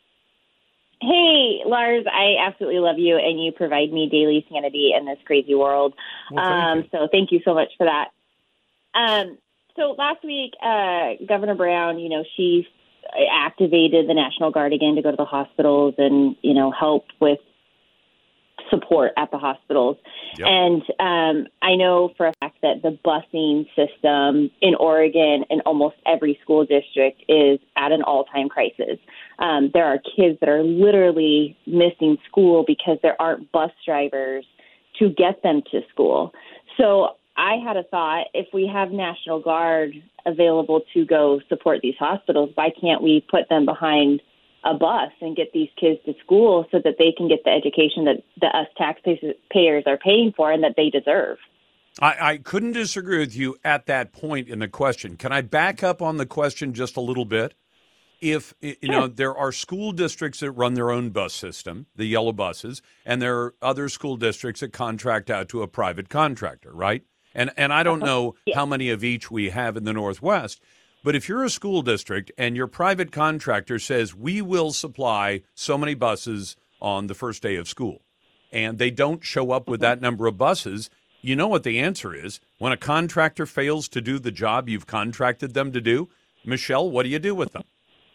Hey, Lars, I absolutely love you, and you provide me daily sanity in this crazy world. Well, so thank you so much for that. So last week, Governor Brown, she activated the National Guard again to go to the hospitals and, help with support at the hospitals. Yep. And I know for a fact that the busing system in Oregon in almost every school district is at an all-time crisis. There are kids that are literally missing school because there aren't bus drivers to get them to school. So I had a thought, if we have National Guard available to go support these hospitals, why can't we put them behind a bus and get these kids to school so that they can get the education that us taxpayers are paying for and that they deserve? I couldn't disagree with you at that point in the question. Can I back up on the question just a little bit? If, there are school districts that run their own bus system, the yellow buses, and there are other school districts that contract out to a private contractor, right? And I don't know how many of each we have in the Northwest, but if you're a school district and your private contractor says, we will supply so many buses on the first day of school, and they don't show up with that number of buses, you know what the answer is. When a contractor fails to do the job you've contracted them to do, Michelle, what do you do with them?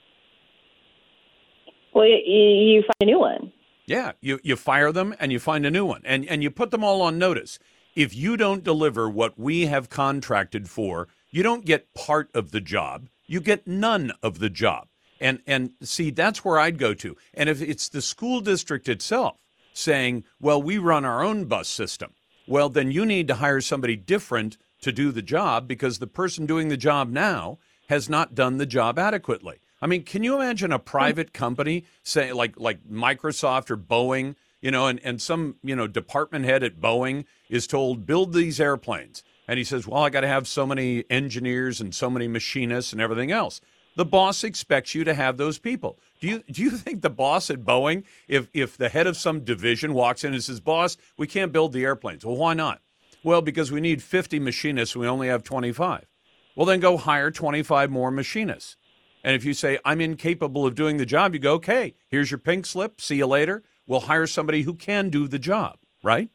Well, you find a new one. Yeah, you fire them and you find a new one, and you put them all on notice. If you don't deliver what we have contracted for, you don't get part of the job. You get none of the job. And see, that's where I'd go to. And if it's the school district itself saying, well, we run our own bus system, well, then you need to hire somebody different to do the job because the person doing the job now has not done the job adequately. I mean, can you imagine a private company, say like Microsoft or Boeing, and some, department head at Boeing is told, build these airplanes. And he says, well, I got to have so many engineers and so many machinists and everything else. The boss expects you to have those people. Do you think the boss at Boeing, if the head of some division walks in and says, "Boss, we can't build the airplanes." Well, why not? Well, because we need 50 machinists. We only have 25. Well, then go hire 25 more machinists. And if you say, "I'm incapable of doing the job," you go, "Okay, here's your pink slip. See you later. We'll hire somebody who can do the job," right?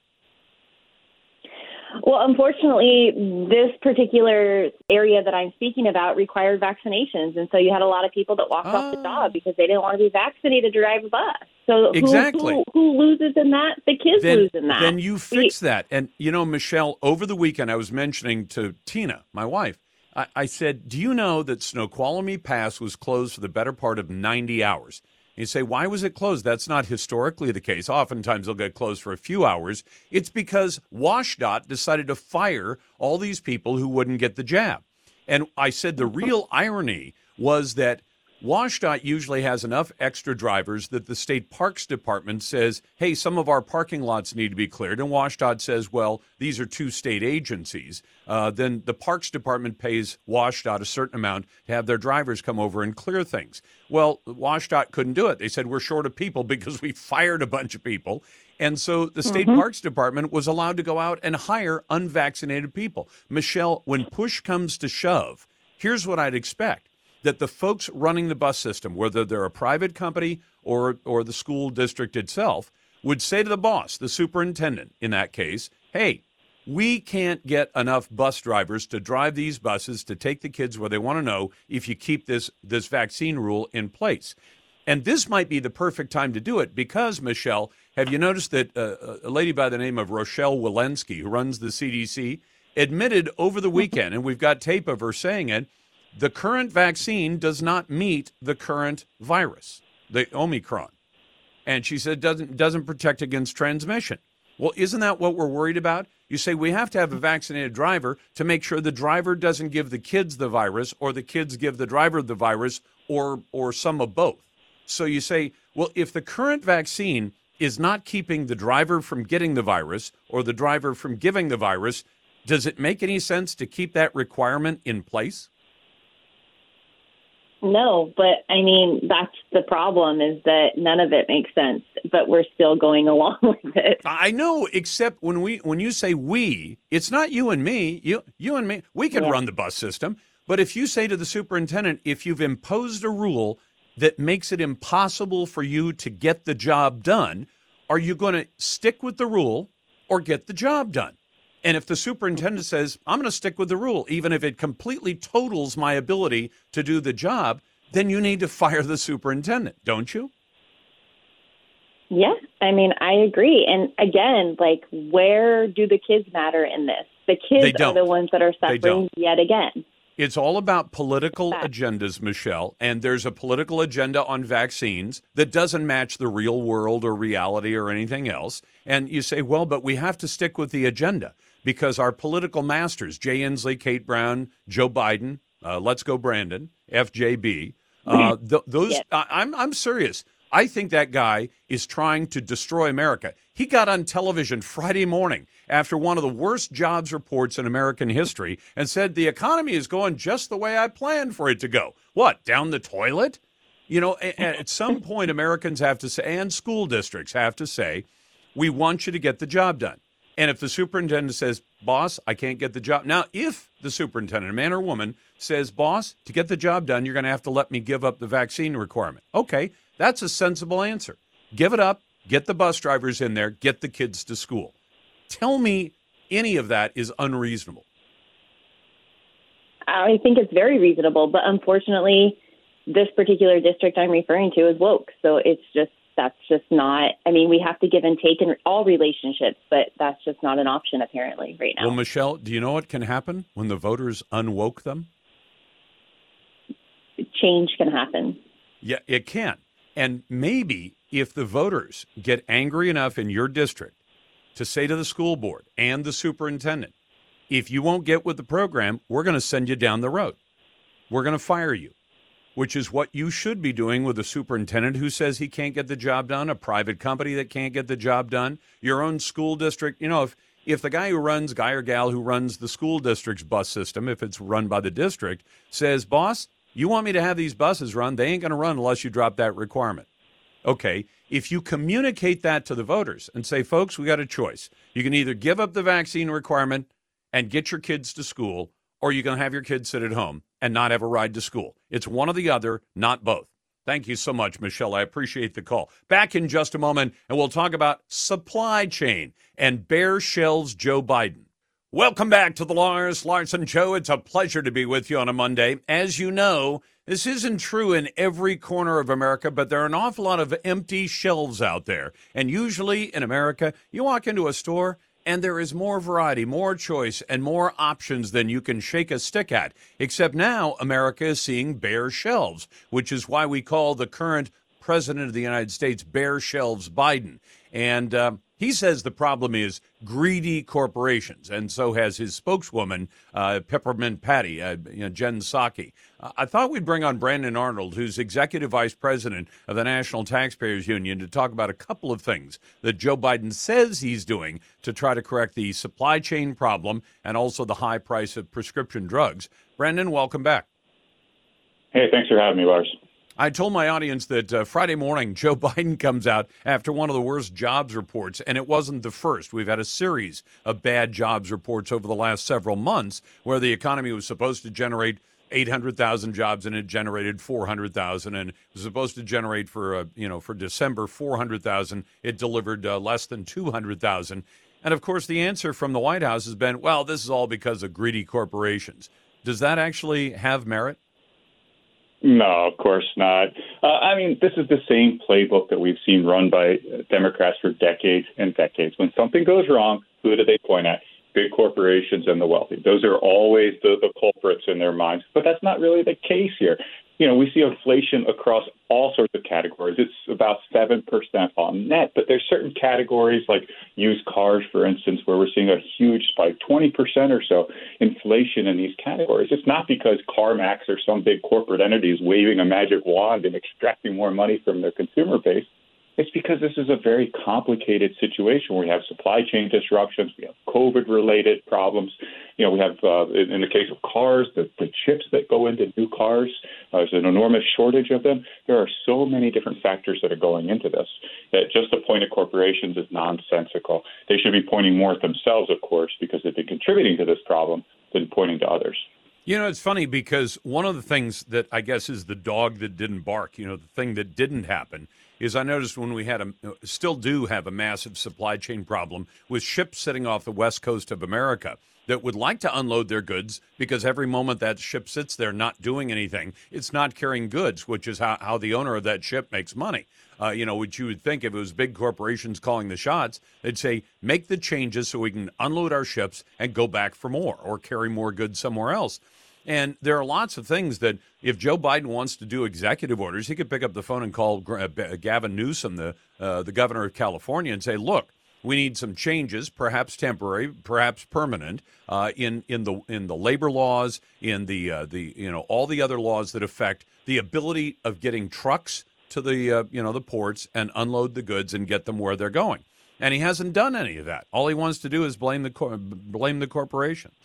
Well, unfortunately, this particular area that I'm speaking about required vaccinations. And so you had a lot of people that walked off the job because they didn't want to be vaccinated to drive a bus. So exactly. who loses in that? The kids lose in that. Then you fix that. And, Michelle, over the weekend, I was mentioning to Tina, my wife, I said, "Do you know that Snoqualmie Pass was closed for the better part of 90 hours? And you say, "Why was it closed?" That's not historically the case. Oftentimes they'll get closed for a few hours. It's because WashDOT decided to fire all these people who wouldn't get the jab. And I said the real irony was that WashDOT usually has enough extra drivers that the state parks department says, "Hey, some of our parking lots need to be cleared." And WashDOT says, "Well, these are two state agencies." Then the parks department pays WashDOT a certain amount to have their drivers come over and clear things. Well, WashDOT couldn't do it. They said, "We're short of people because we fired a bunch of people." And so the state parks department was allowed to go out and hire unvaccinated people. Michelle, when push comes to shove, here's what I'd expect. That the folks running the bus system, whether they're a private company or the school district itself, would say to the boss, the superintendent in that case, "Hey, we can't get enough bus drivers to drive these buses to take the kids where they want to know if you keep this vaccine rule in place." And this might be the perfect time to do it because, Michelle, have you noticed that a lady by the name of Rochelle Walensky, who runs the CDC, admitted over the weekend, and we've got tape of her saying it, the current vaccine does not meet the current virus, the Omicron. And she said doesn't protect against transmission. Well, isn't that what we're worried about? You say we have to have a vaccinated driver to make sure the driver doesn't give the kids the virus or the kids give the driver the virus or some of both. So you say, well, if the current vaccine is not keeping the driver from getting the virus or the driver from giving the virus, does it make any sense to keep that requirement in place? No, but I mean, that's the problem is that none of it makes sense, but we're still going along with it. I know, except when you say we, it's not you and me, you and me. We can run the bus system, but if you say to the superintendent, if you've imposed a rule that makes it impossible for you to get the job done, are you going to stick with the rule or get the job done? And if the superintendent says, "I'm going to stick with the rule, even if it completely totals my ability to do the job," then you need to fire the superintendent, don't you? Yeah, I mean, I agree. And again, like, where do the kids matter in this? The kids are the ones that are suffering yet again. It's all about political agendas, Michelle, and there's a political agenda on vaccines that doesn't match the real world or reality or anything else. And you say, well, but we have to stick with the agenda because our political masters, Jay Inslee, Kate Brown, Joe Biden, Let's Go Brandon, FJB, I'm serious. I think that guy is trying to destroy America. He got on television Friday morning after one of the worst jobs reports in American history and said the economy is going just the way I planned for it to go. What, down the toilet? At some point, Americans have to say, and school districts have to say, we want you to get the job done. And if the superintendent says, "Boss, I can't get the job." Now, if the superintendent, a man or woman, says, "Boss, to get the job done, you're going to have to let me give up the vaccine requirement." Okay, that's a sensible answer. Give it up, get the bus drivers in there, get the kids to school. Tell me any of that is unreasonable. I think it's very reasonable, but unfortunately, this particular district I'm referring to is woke. So that's just not, I mean, we have to give and take in all relationships, but that's just not an option apparently right now. Well, Michelle, do you know what can happen when the voters unwoke them? Change can happen. Yeah, it can. And maybe if the voters get angry enough in your district to say to the school board and the superintendent, if you won't get with the program, we're going to send you down the road. We're going to fire you, which is what you should be doing with a superintendent who says he can't get the job done, a private company that can't get the job done, your own school district. If the guy or gal who runs the school district's bus system, if it's run by the district, says, "Boss, You want me to have these buses run? They ain't going to run unless you drop that requirement. Okay, if you communicate that to the voters and say, folks, we got a choice. You can either give up the vaccine requirement and get your kids to school, or you can have your kids sit at home and not have a ride to school. It's one or the other, not both. Thank you so much, Michelle. I appreciate the call. Back in just a moment, and we'll talk about supply chain and bare shelves Joe Biden. Welcome back to the Lars Larson Show. It's a pleasure to be with you on a Monday. As you know, this isn't true in every corner of America, but there are an awful lot of empty shelves out there. And usually in America, you walk into a store and there is more variety, more choice, and more options than you can shake a stick at. Except now America is seeing bare shelves, which is why we call the current president of the United States Bare Shelves Biden. And he says the problem is greedy corporations, and so has his spokeswoman, Peppermint Patty, Jen Psaki. I thought we'd bring on Brandon Arnold, who's Executive Vice President of the National Taxpayers Union, to talk about a couple of things that Joe Biden says he's doing to try to correct the supply chain problem and also the high price of prescription drugs. Brandon, welcome back. Hey, thanks for having me, Lars. I told my audience that Friday morning, Joe Biden comes out after one of the worst jobs reports, and it wasn't the first. We've had a series of bad jobs reports over the last several months where the economy was supposed to generate 800,000 jobs and it generated 400,000, and it was supposed to generate for December 400,000. It delivered less than 200,000. And of course, the answer from the White House has been, well, this is all because of greedy corporations. Does that actually have merit? No, of course not. This is the same playbook that we've seen run by Democrats for decades and decades. When something goes wrong, who do they point at? Big corporations and the wealthy. Those are always the culprits in their minds. But that's not really the case here. We see inflation across all sorts of categories. It's about 7% on net, but there's certain categories like used cars, for instance, where we're seeing a huge spike, 20% or so inflation in these categories. It's not because CarMax or some big corporate entity is waving a magic wand and extracting more money from their consumer base. It's because this is a very complicated situation. We have supply chain disruptions. We have COVID-related problems. We have, in the case of cars, the chips that go into new cars. There's an enormous shortage of them. There are so many different factors that are going into this. Just to point at corporations is nonsensical. They should be pointing more at themselves, of course, because they've been contributing to this problem than pointing to others. It's funny because one of the things that I guess is the dog that didn't bark, the thing that didn't happen, is I noticed when we still do have a massive supply chain problem with ships sitting off the west coast of America that would like to unload their goods because every moment that ship sits there not doing anything, it's not carrying goods, which is how the owner of that ship makes money. Which you would think if it was big corporations calling the shots, they'd say, make the changes so we can unload our ships and go back for more or carry more goods somewhere else. And there are lots of things that if Joe Biden wants to do executive orders, he could pick up the phone and call Gavin Newsom, the governor of California, and say, look, we need some changes, perhaps temporary, perhaps permanent, in the labor laws, in the all the other laws that affect the ability of getting trucks to the ports and unload the goods and get them where they're going. And he hasn't done any of that. All he wants to do is blame the corporations.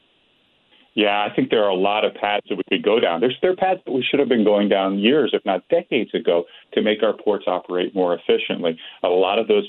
Yeah, I think there are a lot of paths that we could go down. There are paths that we should have been going down years, if not decades ago, to make our ports operate more efficiently. A lot of the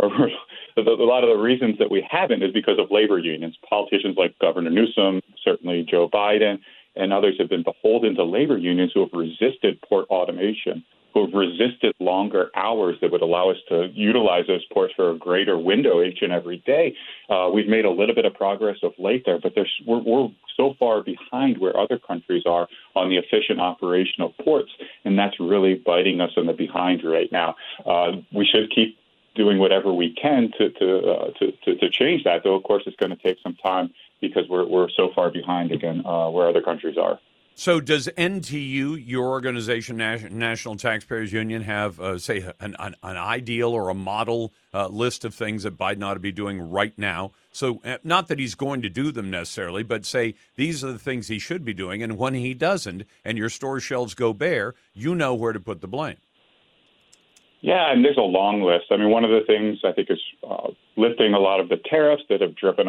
reasons that we haven't is because of labor unions. Politicians like Governor Newsom, certainly Joe Biden, and others have been beholden to labor unions who have resisted port automation, who have resisted longer hours that would allow us to utilize those ports for a greater window each and every day. We've made a little bit of progress of late there, but we're so far behind where other countries are on the efficient operation of ports, and that's really biting us in the behind right now. We should keep doing whatever we can to change that, though, of course, it's going to take some time because we're so far behind, again, where other countries are. So does NTU, your organization, National Taxpayers Union, have, say, an ideal or a model list of things that Biden ought to be doing right now? So not that he's going to do them necessarily, but say these are the things he should be doing, and when he doesn't and your store shelves go bare, you know where to put the blame. Yeah, and there's a long list. One of the things I think is lifting a lot of the tariffs that have driven up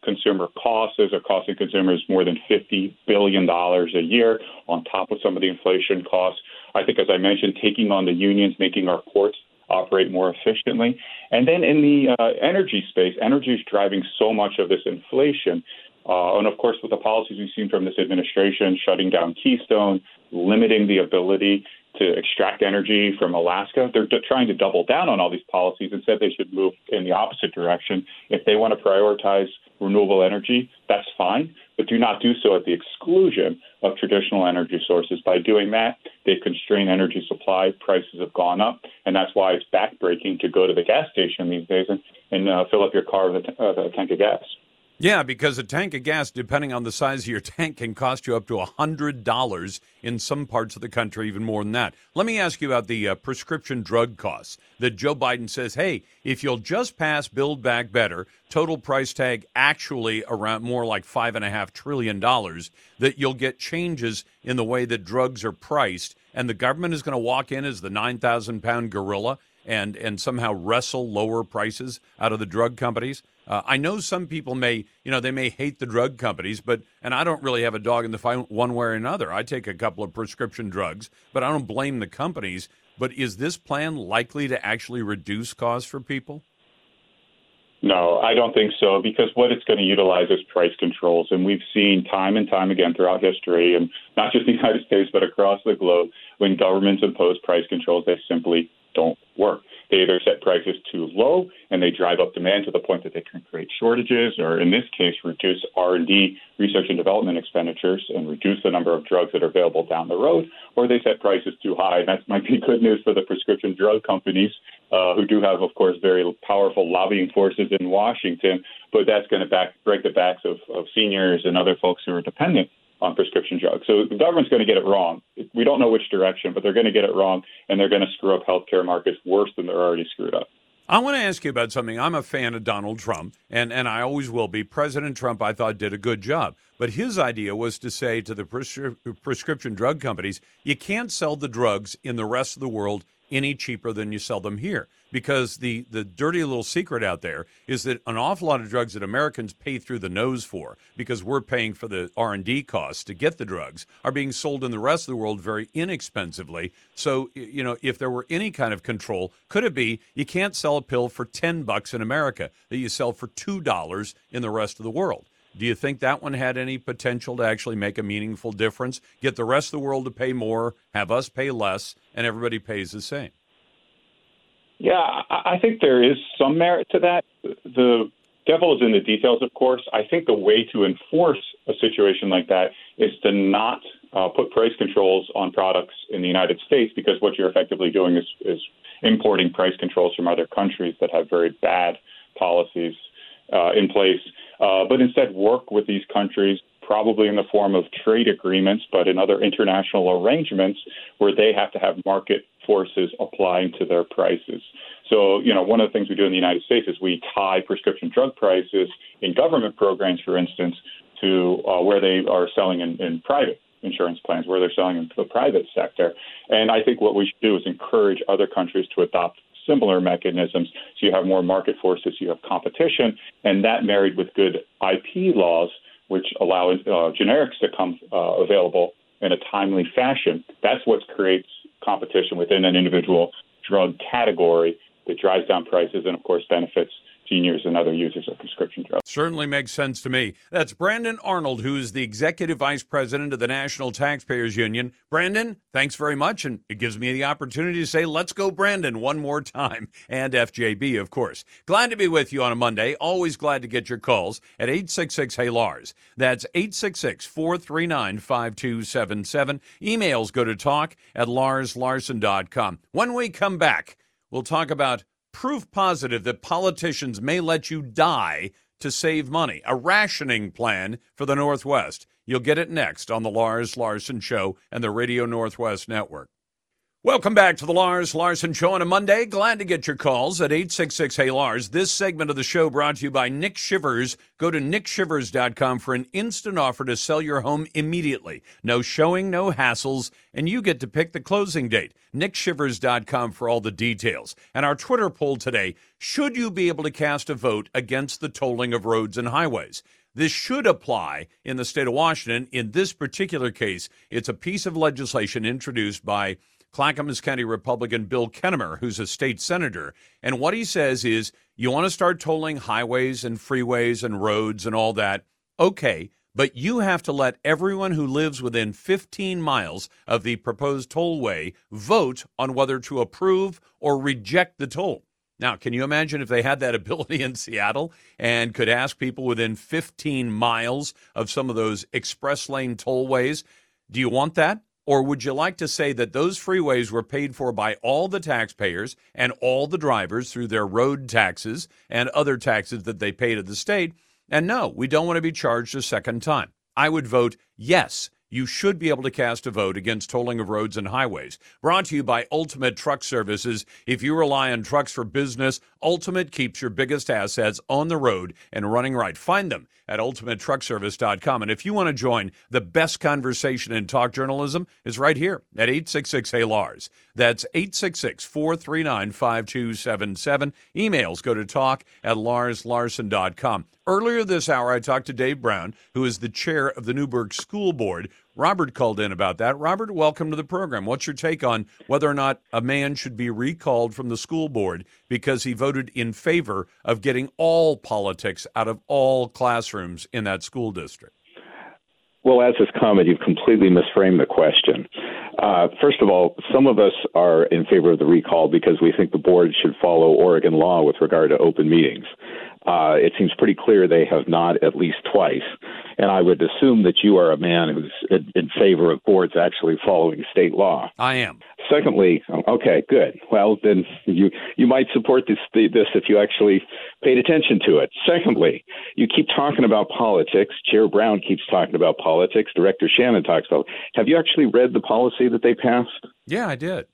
consumer costs. Those are costing consumers more than $50 billion a year on top of some of the inflation costs. I think, as I mentioned, taking on the unions, making our ports operate more efficiently. And then in the energy space, energy is driving so much of this inflation. And of course, with the policies we've seen from this administration, shutting down Keystone, limiting the ability to extract energy from Alaska, they're trying to double down on all these policies and said they should move in the opposite direction. If they want to prioritize renewable energy, that's fine, but do not do so at the exclusion of traditional energy sources. By doing that, they constrain energy supply, prices have gone up, and that's why it's backbreaking to go to the gas station these days and fill up your car with a tank of gas. Yeah, because a tank of gas, depending on the size of your tank, can cost you up to $100 in some parts of the country, even more than that. Let me ask you about the prescription drug costs that Joe Biden says, hey, if you'll just pass Build Back Better, total price tag actually around more like $5.5 trillion, that you'll get changes in the way that drugs are priced, and the government is going to walk in as the 9,000-pound gorilla and somehow wrestle lower prices out of the drug companies. I know some people may hate the drug companies, and I don't really have a dog in the fight one way or another. I take a couple of prescription drugs, but I don't blame the companies. But is this plan likely to actually reduce costs for people? No, I don't think so, because what it's going to utilize is price controls. And we've seen time and time again throughout history, and not just the United States, but across the globe, when governments impose price controls, they simply don't work. They either set prices too low and they drive up demand to the point that they can create shortages, or in this case, reduce R&D, research and development expenditures, and reduce the number of drugs that are available down the road, or they set prices too high. And that might be good news for the prescription drug companies, who do have, of course, very powerful lobbying forces in Washington, but that's going to break the backs of seniors and other folks who are dependent on prescription drugs. So the government's going to get it wrong. We don't know which direction, but they're going to get it wrong, and they're going to screw up healthcare markets worse than they're already screwed up. I want to ask you about something. I'm a fan of Donald Trump, and I always will be. President Trump, I thought, did a good job. But his idea was to say to the prescription drug companies, you can't sell the drugs in the rest of the world any cheaper than you sell them here. Because the dirty little secret out there is that an awful lot of drugs that Americans pay through the nose for, because we're paying for the R&D costs to get the drugs, are being sold in the rest of the world very inexpensively. So, if there were any kind of control, could it be you can't sell a pill for $10 in America that you sell for $2 in the rest of the world? Do you think that one had any potential to actually make a meaningful difference? Get the rest of the world to pay more, have us pay less, and everybody pays the same? Yeah, I think there is some merit to that. The devil is in the details, of course. I think the way to enforce a situation like that is to not put price controls on products in the United States, because what you're effectively doing is importing price controls from other countries that have very bad policies in place. But instead work with these countries, probably in the form of trade agreements, but in other international arrangements where they have to have market forces applying to their prices. So, one of the things we do in the United States is we tie prescription drug prices in government programs, for instance, to where they are selling in private insurance plans, where they're selling in the private sector. And I think what we should do is encourage other countries to adopt similar mechanisms, so you have more market forces, you have competition, and that married with good IP laws, which allow generics to come available in a timely fashion. That's what creates competition within an individual drug category that drives down prices and, of course, benefits seniors and other users of prescription drugs. Certainly makes sense to me. That's Brandon Arnold, who is the Executive Vice President of the National Taxpayers Union. Brandon, thanks very much, and it gives me the opportunity to say, let's go, Brandon, one more time, and FJB, of course. Glad to be with you on a Monday. Always glad to get your calls at 866-HEY-LARS. That's 866-439-5277. Emails go to talk@larslarson.com. When we come back, we'll talk about proof positive that politicians may let you die to save money, a rationing plan for the Northwest. You'll get it next on the Lars Larson Show and the Radio Northwest Network. Welcome back to the Lars Larson Show on a Monday. Glad to get your calls at 866-HEY-LARS. This segment of the show brought to you by Nick Shivers. Go to nickshivers.com for an instant offer to sell your home immediately. No showing, no hassles, and you get to pick the closing date. nickshivers.com for all the details. And our Twitter poll today, should you be able to cast a vote against the tolling of roads and highways? This should apply in the state of Washington. In this particular case, it's a piece of legislation introduced by Clackamas County Republican Bill Kennemer, who's a state senator. And what he says is, you want to start tolling highways and freeways and roads and all that? Okay, but you have to let everyone who lives within 15 miles of the proposed tollway vote on whether to approve or reject the toll. Now, can you imagine if they had that ability in Seattle and could ask people within 15 miles of some of those express lane tollways, do you want that? Or would you like to say that those freeways were paid for by all the taxpayers and all the drivers through their road taxes and other taxes that they pay to the state? And no, we don't want to be charged a second time. I would vote yes. You should be able to cast a vote against tolling of roads and highways. Brought to you by Ultimate Truck Services. If you rely on trucks for business, Ultimate keeps your biggest assets on the road and running right. Find them at ultimatetruckservice.com. And if you want to join the best conversation in talk journalism, is right here at 866-HEY-LARS. That's 866-439-5277. Emails go to talk@larslarson.com. Earlier this hour, I talked to Dave Brown, who is the chair of the Newburgh School Board. Robert called in about that. Robert, welcome to the program. What's your take on whether or not a man should be recalled from the school board because he voted in favor of getting all politics out of all classrooms in that school district? Well, as is common, you've completely misframed the question. First of all, some of us are in favor of the recall because we think the board should follow Oregon law with regard to open meetings. It seems pretty clear they have not at least twice. And I would assume that you are a man who's in favor of boards actually following state law. I am. Secondly, okay, good. Well, then you might support this if you actually paid attention to it. Secondly, you keep talking about politics. Chair Brown keeps talking about politics. Director Shannon talks about. Have you actually read the policy that they passed? Yeah, I did.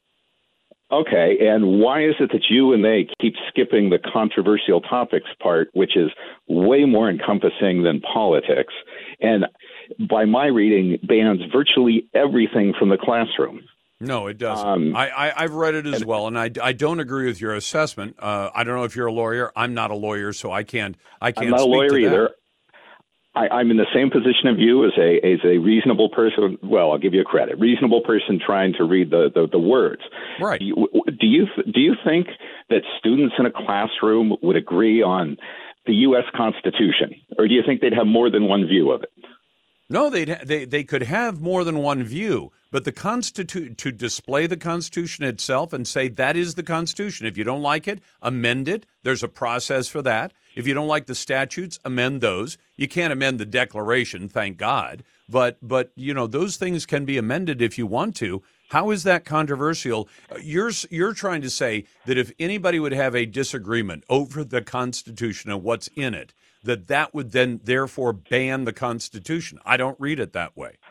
Okay, and why is it that you and they keep skipping the controversial topics part, which is way more encompassing than politics, and by my reading, bans virtually everything from the classroom? No, it doesn't. I've read it as well, and I don't agree with your assessment. I don't know if you're a lawyer. I'm not a lawyer, so I can't. I'm not a lawyer either. I'm in the same position of you as a reasonable person. Well, I'll give you a credit. Reasonable person trying to read the words. Right. Do you think that students in a classroom would agree on the U.S. Constitution, or do you think they'd have more than one view of it? No, they could have more than one view, but the to display the Constitution itself and say that is the Constitution. If you don't like it, amend it. There's a process for that. If you don't like the statutes, amend those. You can't amend the Declaration, thank God. But you know, those things can be amended if you want to. How is that controversial? You're trying to say that if anybody would have a disagreement over the Constitution and what's in it, that would then therefore ban the Constitution. I don't read it that way.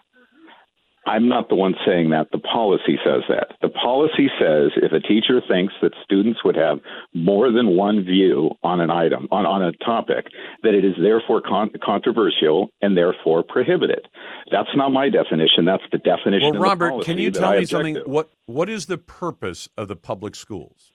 I'm not the one saying that. The policy says that. The policy says if a teacher thinks that students would have more than one view on an item, on a topic, that it is therefore controversial and therefore prohibited. That's not my definition. That's the definition of the policy. Robert, can you tell me something? What is the purpose of the public schools?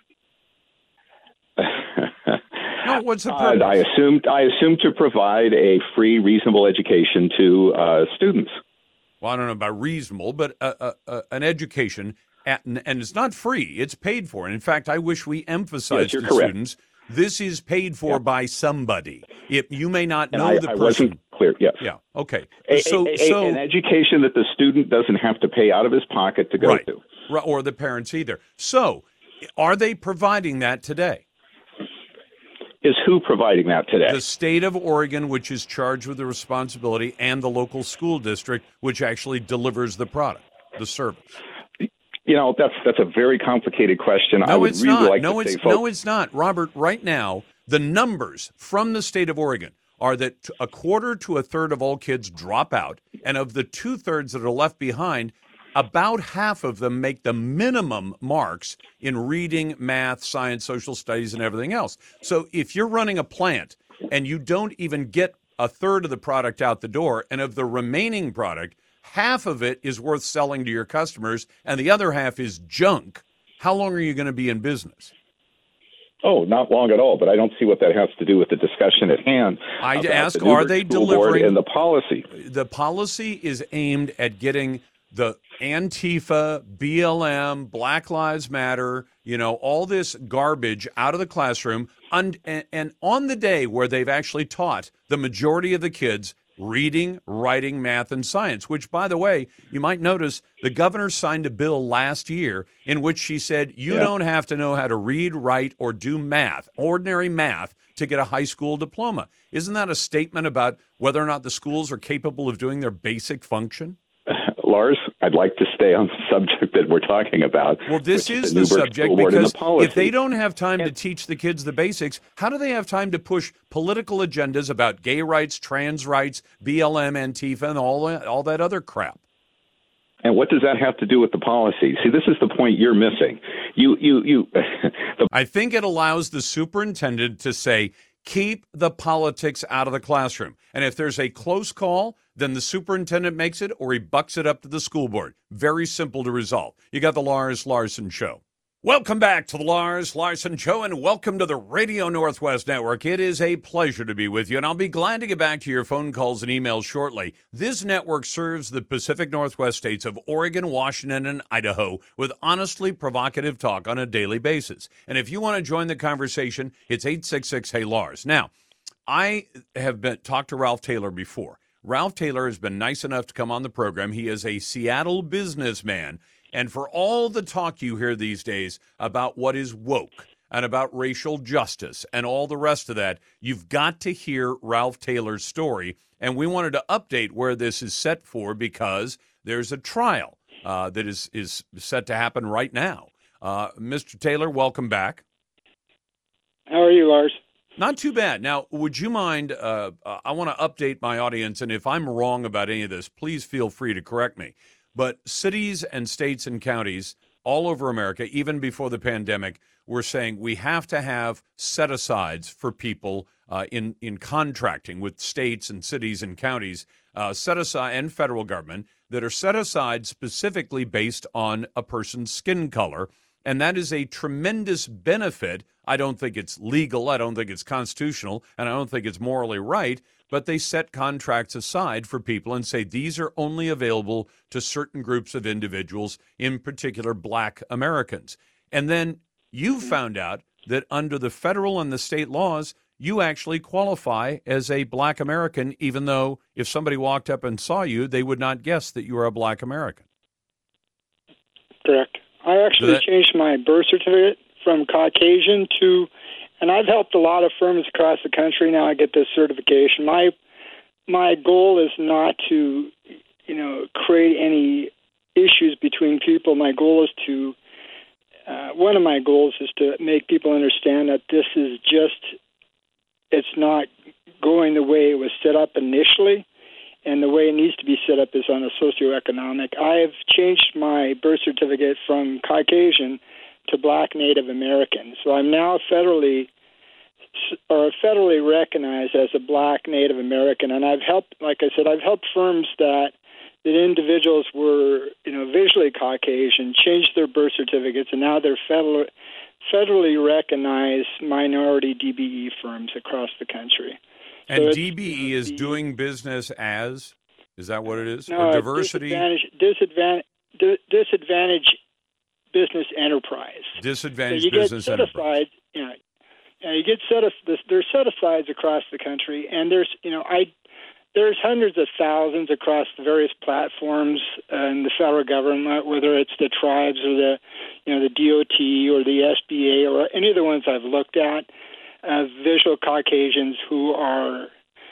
No, what's the purpose? I assume to provide a free, reasonable education to students. Well, I don't know about reasonable, but an education, and it's not free. It's paid for. And in fact, I wish we emphasized to students, this is paid for by somebody. You may not know the person. I wasn't clear, yes. Yeah, okay. So an education that the student doesn't have to pay out of his pocket to go to. Right, or the parents either. So are they providing that today? Is who providing that today? The state of Oregon, which is charged with the responsibility, and the local school district, which actually delivers the product, the service. You know, that's a very complicated question. No, it's not. No, it's not. Robert, right now, the numbers from the state of Oregon are that a quarter to a third of all kids drop out, and of the 2/3 that are left behind, about half of them make the minimum marks in reading, math, science, social studies, and everything else. So if you're running a plant and you don't even get a third of the product out the door, and of the remaining product, half of it is worth selling to your customers and the other half is junk, how long are you going to be in business? Oh, not long at all, but I don't see what that has to do with the discussion at hand. I ask, are they delivering? And the policy. The policy is aimed at getting the Antifa, BLM, Black Lives Matter, all this garbage out of the classroom. And on the day where they've actually taught the majority of the kids reading, writing, math, and science, which, by the way, you might notice the governor signed a bill last year in which she said you don't have to know how to read, write, or do math, ordinary math, to get a high school diploma. Isn't that a statement about whether or not the schools are capable of doing their basic function? Lars, I'd like to stay on the subject that we're talking about. Well, this is the subject, because if they don't have time to teach the kids the basics, how do they have time to push political agendas about gay rights, trans rights, BLM, Antifa, and all that other crap? And what does that have to do with the policy? See, this is the point you're missing. I think it allows the superintendent to say, keep the politics out of the classroom. And if there's a close call, then the superintendent makes it or he bucks it up to the school board. Very simple to resolve. You got the Lars Larson Show. Welcome back to the Lars Larson Show, and welcome to the Radio Northwest Network. It is a pleasure to be with you, and I'll be glad to get back to your phone calls and emails shortly. This network serves the Pacific Northwest states of Oregon, Washington, and Idaho with honestly provocative talk on a daily basis. And if you want to join the conversation, it's 866-HEY-LARS. Now, I have talked to Ralph Taylor before. Ralph Taylor has been nice enough to come on the program. He is a Seattle businessman. And for all the talk you hear these days about what is woke and about racial justice and all the rest of that, you've got to hear Ralph Taylor's story. And we wanted to update where this is set for because there's a trial that is set to happen right now. Mr. Taylor, welcome back. How are you, Lars? Not too bad. Now, would you mind, I want to update my audience, and if I'm wrong about any of this, please feel free to correct me. But cities and states and counties all over America, even before the pandemic, were saying we have to have set-asides for people in contracting with states and cities and counties, set aside, and federal government, that are set aside specifically based on a person's skin color. And that is a tremendous benefit. I don't think it's legal, I don't think it's constitutional, and I don't think it's morally right, but they set contracts aside for people and say these are only available to certain groups of individuals, in particular Black Americans. And then you found out that under the federal and the state laws, you actually qualify as a Black American, even though if somebody walked up and saw you, they would not guess that you were a Black American. Correct. I actually changed my birth certificate from Caucasian to, and I've helped a lot of firms across the country. Now I get this certification. My goal is not to, create any issues between people. My goal is to, one of my goals is to make people understand that this is it's not going the way it was set up initially. And the way it needs to be set up is on a socioeconomic. I've changed my birth certificate from Caucasian to Black Native American. So I'm now federally recognized as a Black Native American. And I've helped, like I said, I've helped firms that individuals were, visually Caucasian, changed their birth certificates, and now they're federally recognized minority DBE firms across the country. And DBE is doing business as? Is that what it is? No, or diversity? Disadvantage business enterprise. Disadvantaged business enterprise. You get there's set-asides across the country, and there's hundreds of thousands across the various platforms in the federal government, whether it's the tribes or the DOT or the SBA or any of the ones I've looked at. Visual Caucasians who are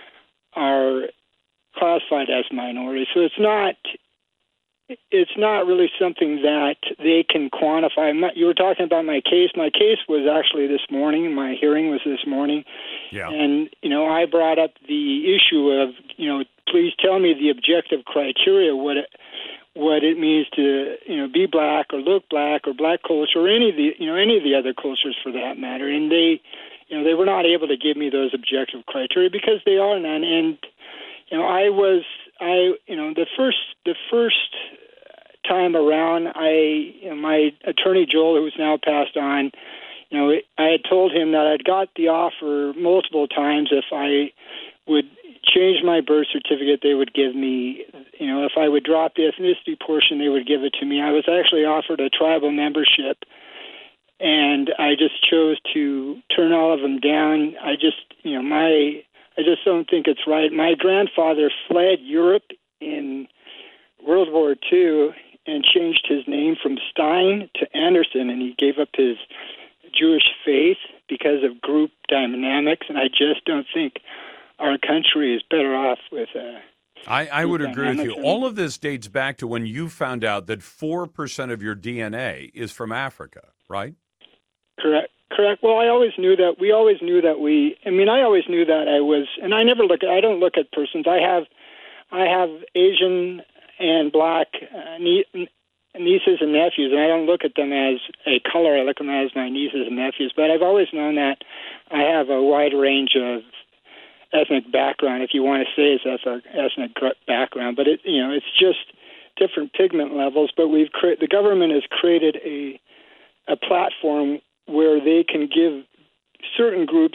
classified as minorities. So it's not really something that they can quantify. You were talking about my case. My case was actually this morning. My hearing was this morning. Yeah. And, I brought up the issue of, please tell me the objective criteria. What what it means to be black or look black or black culture or any of the other cultures for that matter. And they were not able to give me those objective criteria because they are none. And the first time around, my attorney Joel, who's now passed on, I had told him that I'd got the offer multiple times if I would change my birth certificate, they would give me, if I would drop the ethnicity portion, they would give it to me. I was actually offered a tribal membership, and I just chose to turn all of them down. I just don't think it's right. My grandfather fled Europe in World War II and changed his name from Stein to Anderson, and he gave up his Jewish faith because of group dynamics, and I just don't think our country is better off with I would agree with you. All of this dates back to when you found out that 4% of your DNA is from Africa, right? Correct. Well, I always knew that. I always knew that I was, and I don't look at persons. I have Asian and black nieces and nephews, and I don't look at them as a color. I look at them as my nieces and nephews. But I've always known that I have a wide range of ethnic background, if you want to say it's ethnic background, but it's just different pigment levels. But the government has created a platform where they can give certain groups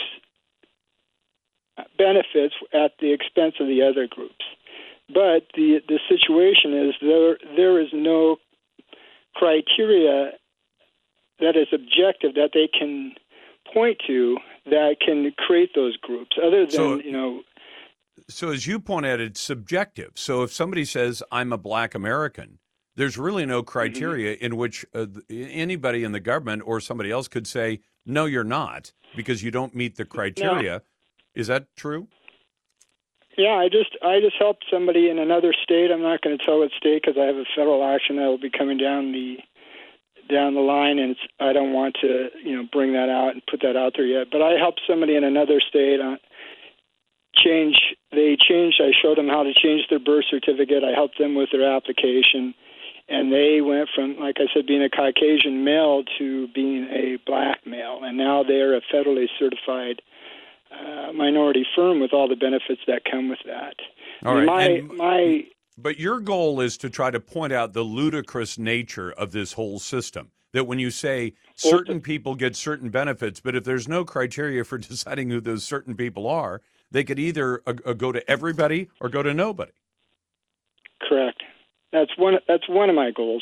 benefits at the expense of the other groups. But the situation is there is no criteria that is objective that they can point to that can create those groups other than, So as you point out, it's subjective. So if somebody says, I'm a black American, there's really no criteria in which anybody in the government or somebody else could say, no, you're not, because you don't meet the criteria. No. Is that true? Yeah, I just helped somebody in another state. I'm not going to tell what state because I have a federal action that will be coming down the line, and I don't want to, bring that out and put that out there yet. But I helped somebody in another state change. I showed them how to change their birth certificate. I helped them with their application, and they went from, like I said, being a Caucasian male to being a black male, and now they're a federally certified minority firm with all the benefits that come with that. All right. But your goal is to try to point out the ludicrous nature of this whole system, that when you say certain people get certain benefits, but if there's no criteria for deciding who those certain people are, they could either go to everybody or go to nobody. Correct. That's one of my goals.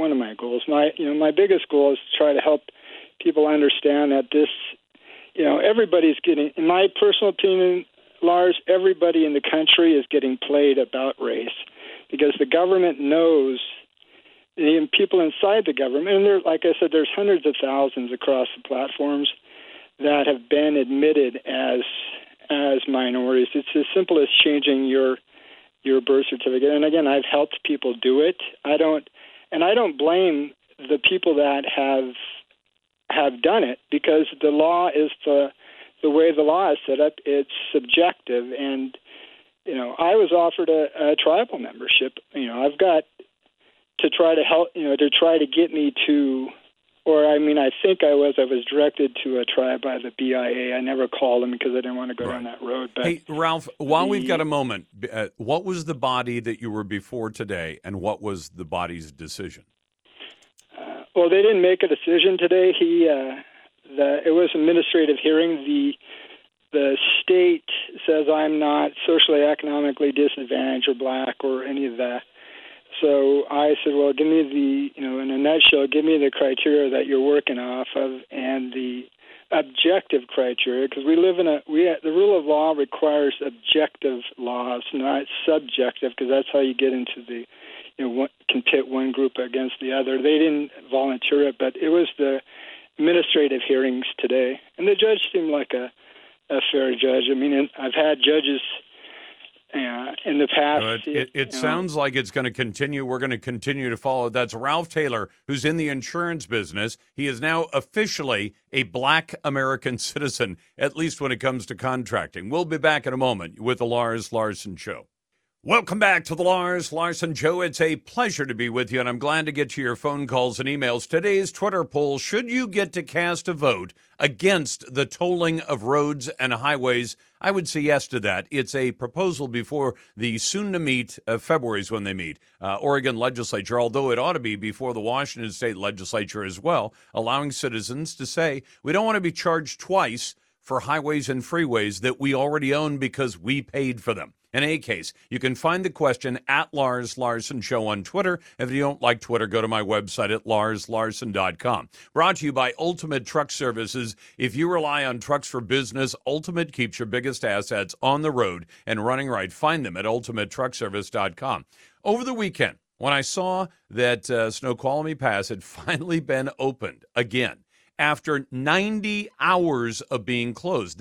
My biggest goal is to try to help people understand that this, everybody's getting, in my personal opinion, Lars, everybody in the country is getting played about race. Because the government knows, and people inside the government, and there, like I said, there's hundreds of thousands across the platforms that have been admitted as minorities. It's as simple as changing your birth certificate. And again, I've helped people do it. I don't blame the people that have done it because the law is the way the law is set up. It's subjective and. I was offered a tribal membership. I've got to try to help, to try to get me to, I think I was directed to a tribe by the BIA. I never called them because I didn't want to go down that road. But hey, Ralph, while we've got a moment, what was the body that you were before today, and what was the body's decision? Well, they didn't make a decision today. It was an administrative hearing. The state says I'm not socially, economically disadvantaged or black or any of that. So I said, well, give me in a nutshell, give me the criteria that you're working off of and the objective criteria, because we live in the rule of law requires objective laws, not subjective, because that's how you get into the, can pit one group against the other. They didn't volunteer it, but it was the administrative hearings today, and the judge seemed like a fair judge. I've had judges in the past. It sounds like it's going to continue. We're going to continue to follow. That's Ralph Taylor, who's in the insurance business. He is now officially a black American citizen, at least when it comes to contracting. We'll be back in a moment with the Lars Larson Show. Welcome back to the Lars Larson Show. It's a pleasure to be with you, and I'm glad to get to your phone calls and emails. Today's Twitter poll, should you get to cast a vote against the tolling of roads and highways? I would say yes to that. It's a proposal before the soon-to-meet, February is when they meet, Oregon legislature, although it ought to be before the Washington state legislature as well, allowing citizens to say, we don't want to be charged twice for highways and freeways that we already own because we paid for them. In any case, you can find the question at Lars Larson Show on Twitter. If you don't like Twitter, go to my website at larslarson.com. Brought to you by Ultimate Truck Services. If you rely on trucks for business, Ultimate keeps your biggest assets on the road and running right. Find them at ultimatetruckservice.com. Over the weekend, when I saw that Snoqualmie Pass had finally been opened again after 90 hours of being closed.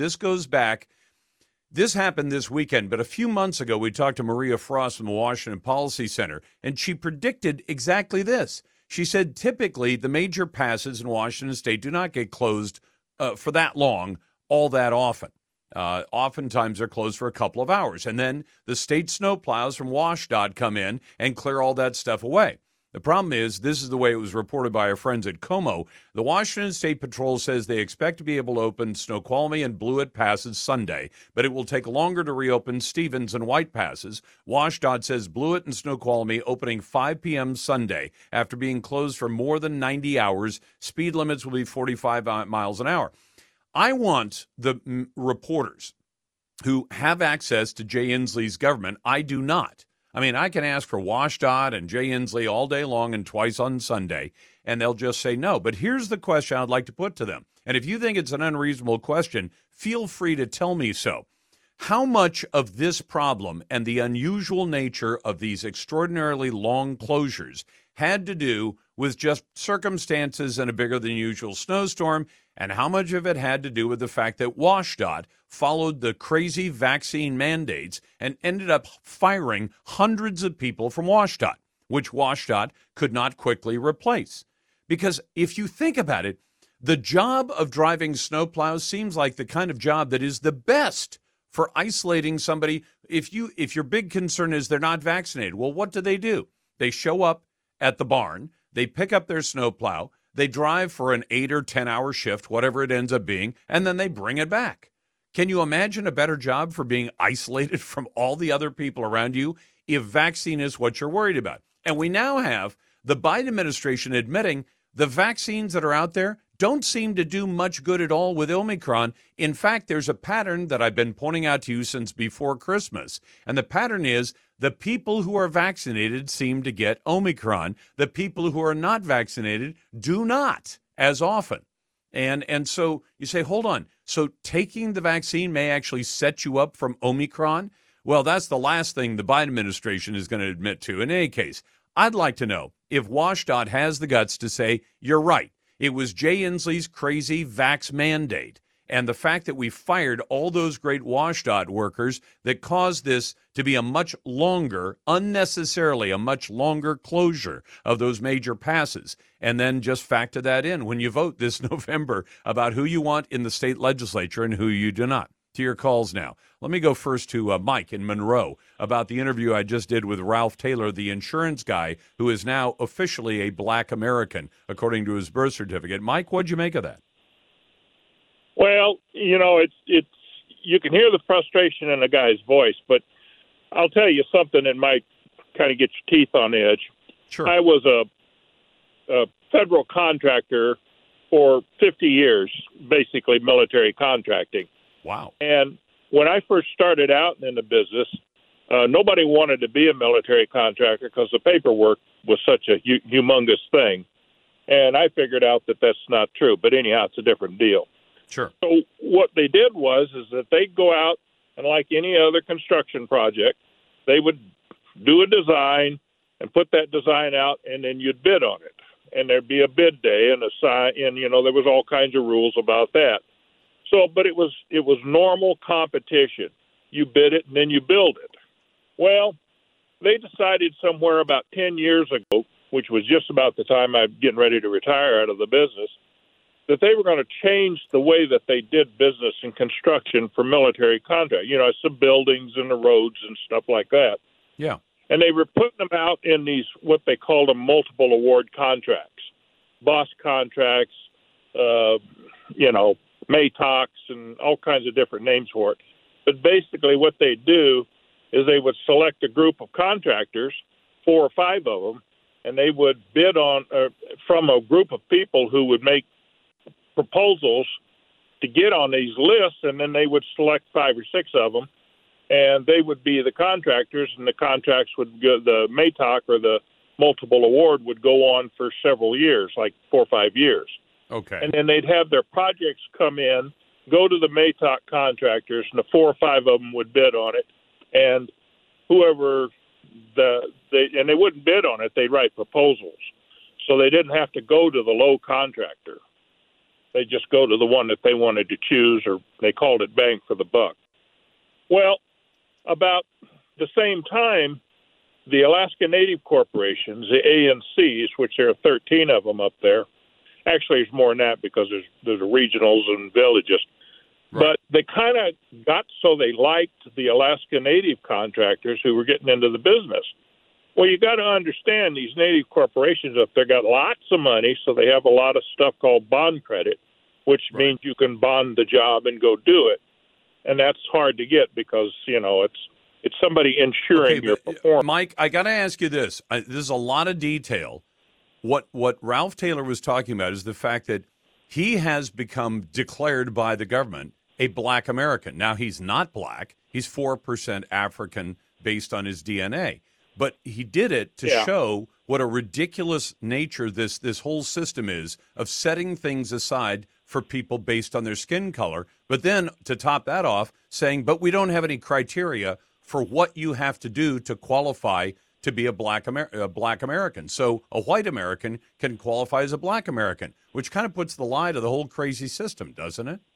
This happened this weekend, but a few months ago, we talked to Maria Frost from the Washington Policy Center, and she predicted exactly this. She said typically the major passes in Washington state do not get closed for that long all that often. Oftentimes they're closed for a couple of hours, and then the state snowplows from WashDOT come in and clear all that stuff away. The problem is, this is the way it was reported by our friends at Como. The Washington State Patrol says they expect to be able to open Snoqualmie and Blewett Passes Sunday, but it will take longer to reopen Stevens and White Passes. WashDOT says Blewett and Snoqualmie opening 5 p.m. Sunday after being closed for more than 90 hours. Speed limits will be 45 miles an hour. I want the reporters who have access to Jay Inslee's government. I do not. I mean, I can ask for WashDOT and Jay Inslee all day long and twice on Sunday, and they'll just say no. But here's the question I'd like to put to them. And if you think it's an unreasonable question, feel free to tell me so. How much of this problem and the unusual nature of these extraordinarily long closures had to do with just circumstances and a bigger than usual snowstorm, and how much of it had to do with the fact that WashDOT followed the crazy vaccine mandates and ended up firing hundreds of people from WashDOT, which WashDOT could not quickly replace? Because if you think about it, the job of driving snowplows seems like the kind of job that is the best for isolating somebody. If your big concern is they're not vaccinated, well, what do? They show up at the barn, they pick up their snowplow, they drive for an 8 or 10 hour shift, whatever it ends up being, and then they bring it back. Can you imagine a better job for being isolated from all the other people around you if vaccine is what you're worried about? And we now have the Biden administration admitting the vaccines that are out there don't seem to do much good at all with Omicron. In fact, there's a pattern that I've been pointing out to you since before Christmas. And the pattern is the people who are vaccinated seem to get Omicron. The people who are not vaccinated do not as often. And so you say, hold on. So taking the vaccine may actually set you up from Omicron? Well, that's the last thing the Biden administration is going to admit to. In any case, I'd like to know if WashDOT has the guts to say, you're right. It was Jay Inslee's crazy vax mandate and the fact that we fired all those great WashDOT workers that caused this to be a much longer, unnecessarily a much longer closure of those major passes. And then just factor that in when you vote this November about who you want in the state legislature and who you do not. To your calls now. Let me go first to Mike in Monroe about the interview I just did with Ralph Taylor, the insurance guy who is now officially a black American, according to his birth certificate. Mike, what'd you make of that? Well, it's you can hear the frustration in the guy's voice, but I'll tell you something that might kind of get your teeth on edge. Sure. I was a federal contractor for 50 years, basically military contracting. Wow. And when I first started out in the business, nobody wanted to be a military contractor because the paperwork was such a humongous thing. And I figured out that that's not true. But anyhow, it's a different deal. Sure. So what they did was that they'd go out and like any other construction project, they would do a design and put that design out, and then you'd bid on it. And there'd be a bid day and there was all kinds of rules about that. So, but it was normal competition. You bid it and then you build it. Well, they decided somewhere about 10 years ago, which was just about the time I'm getting ready to retire out of the business, that they were going to change the way that they did business and construction for military contract. It's the buildings and the roads and stuff like that. Yeah. And they were putting them out in these, what they called them, multiple award contracts, boss contracts, MATOCs and all kinds of different names for it. But basically what they do is they would select a group of contractors, 4 or 5 of them, and they would bid on from a group of people who would make proposals to get on these lists, and then they would select 5 or 6 of them, and they would be the contractors, and the contracts would go, the MATOC or the multiple award would go on for several years, like 4 or 5 years. Okay. And then they'd have their projects come in, go to the MATOC contractors, and the 4 or 5 of them would bid on it, and whoever and they wouldn't bid on it, they'd write proposals. So they didn't have to go to the low contractor. They just go to the one that they wanted to choose, or they called it bang for the buck. Well, about the same time, the Alaska Native Corporations, the ANCs, which there are 13 of them up there, actually it's more than that because there's regionals and villages, but they kind of got so they liked the Alaska Native contractors who were getting into the business. Well, you got to understand these Native corporations up there got lots of money, so they have a lot of stuff called bond credit, which means you can bond the job and go do it. And that's hard to get because, it's somebody ensuring your performance. Mike, I got to ask you this. There's a lot of detail. What Ralph Taylor was talking about is the fact that he has become declared by the government a black American. Now, he's not black. He's 4% African based on his DNA. But he did it to show what a ridiculous nature this whole system is of setting things aside for people based on their skin color. But then to top that off, saying, but we don't have any criteria for what you have to do to qualify to be a black American. So a white American can qualify as a black American, which kind of puts the lie to the whole crazy system, doesn't it?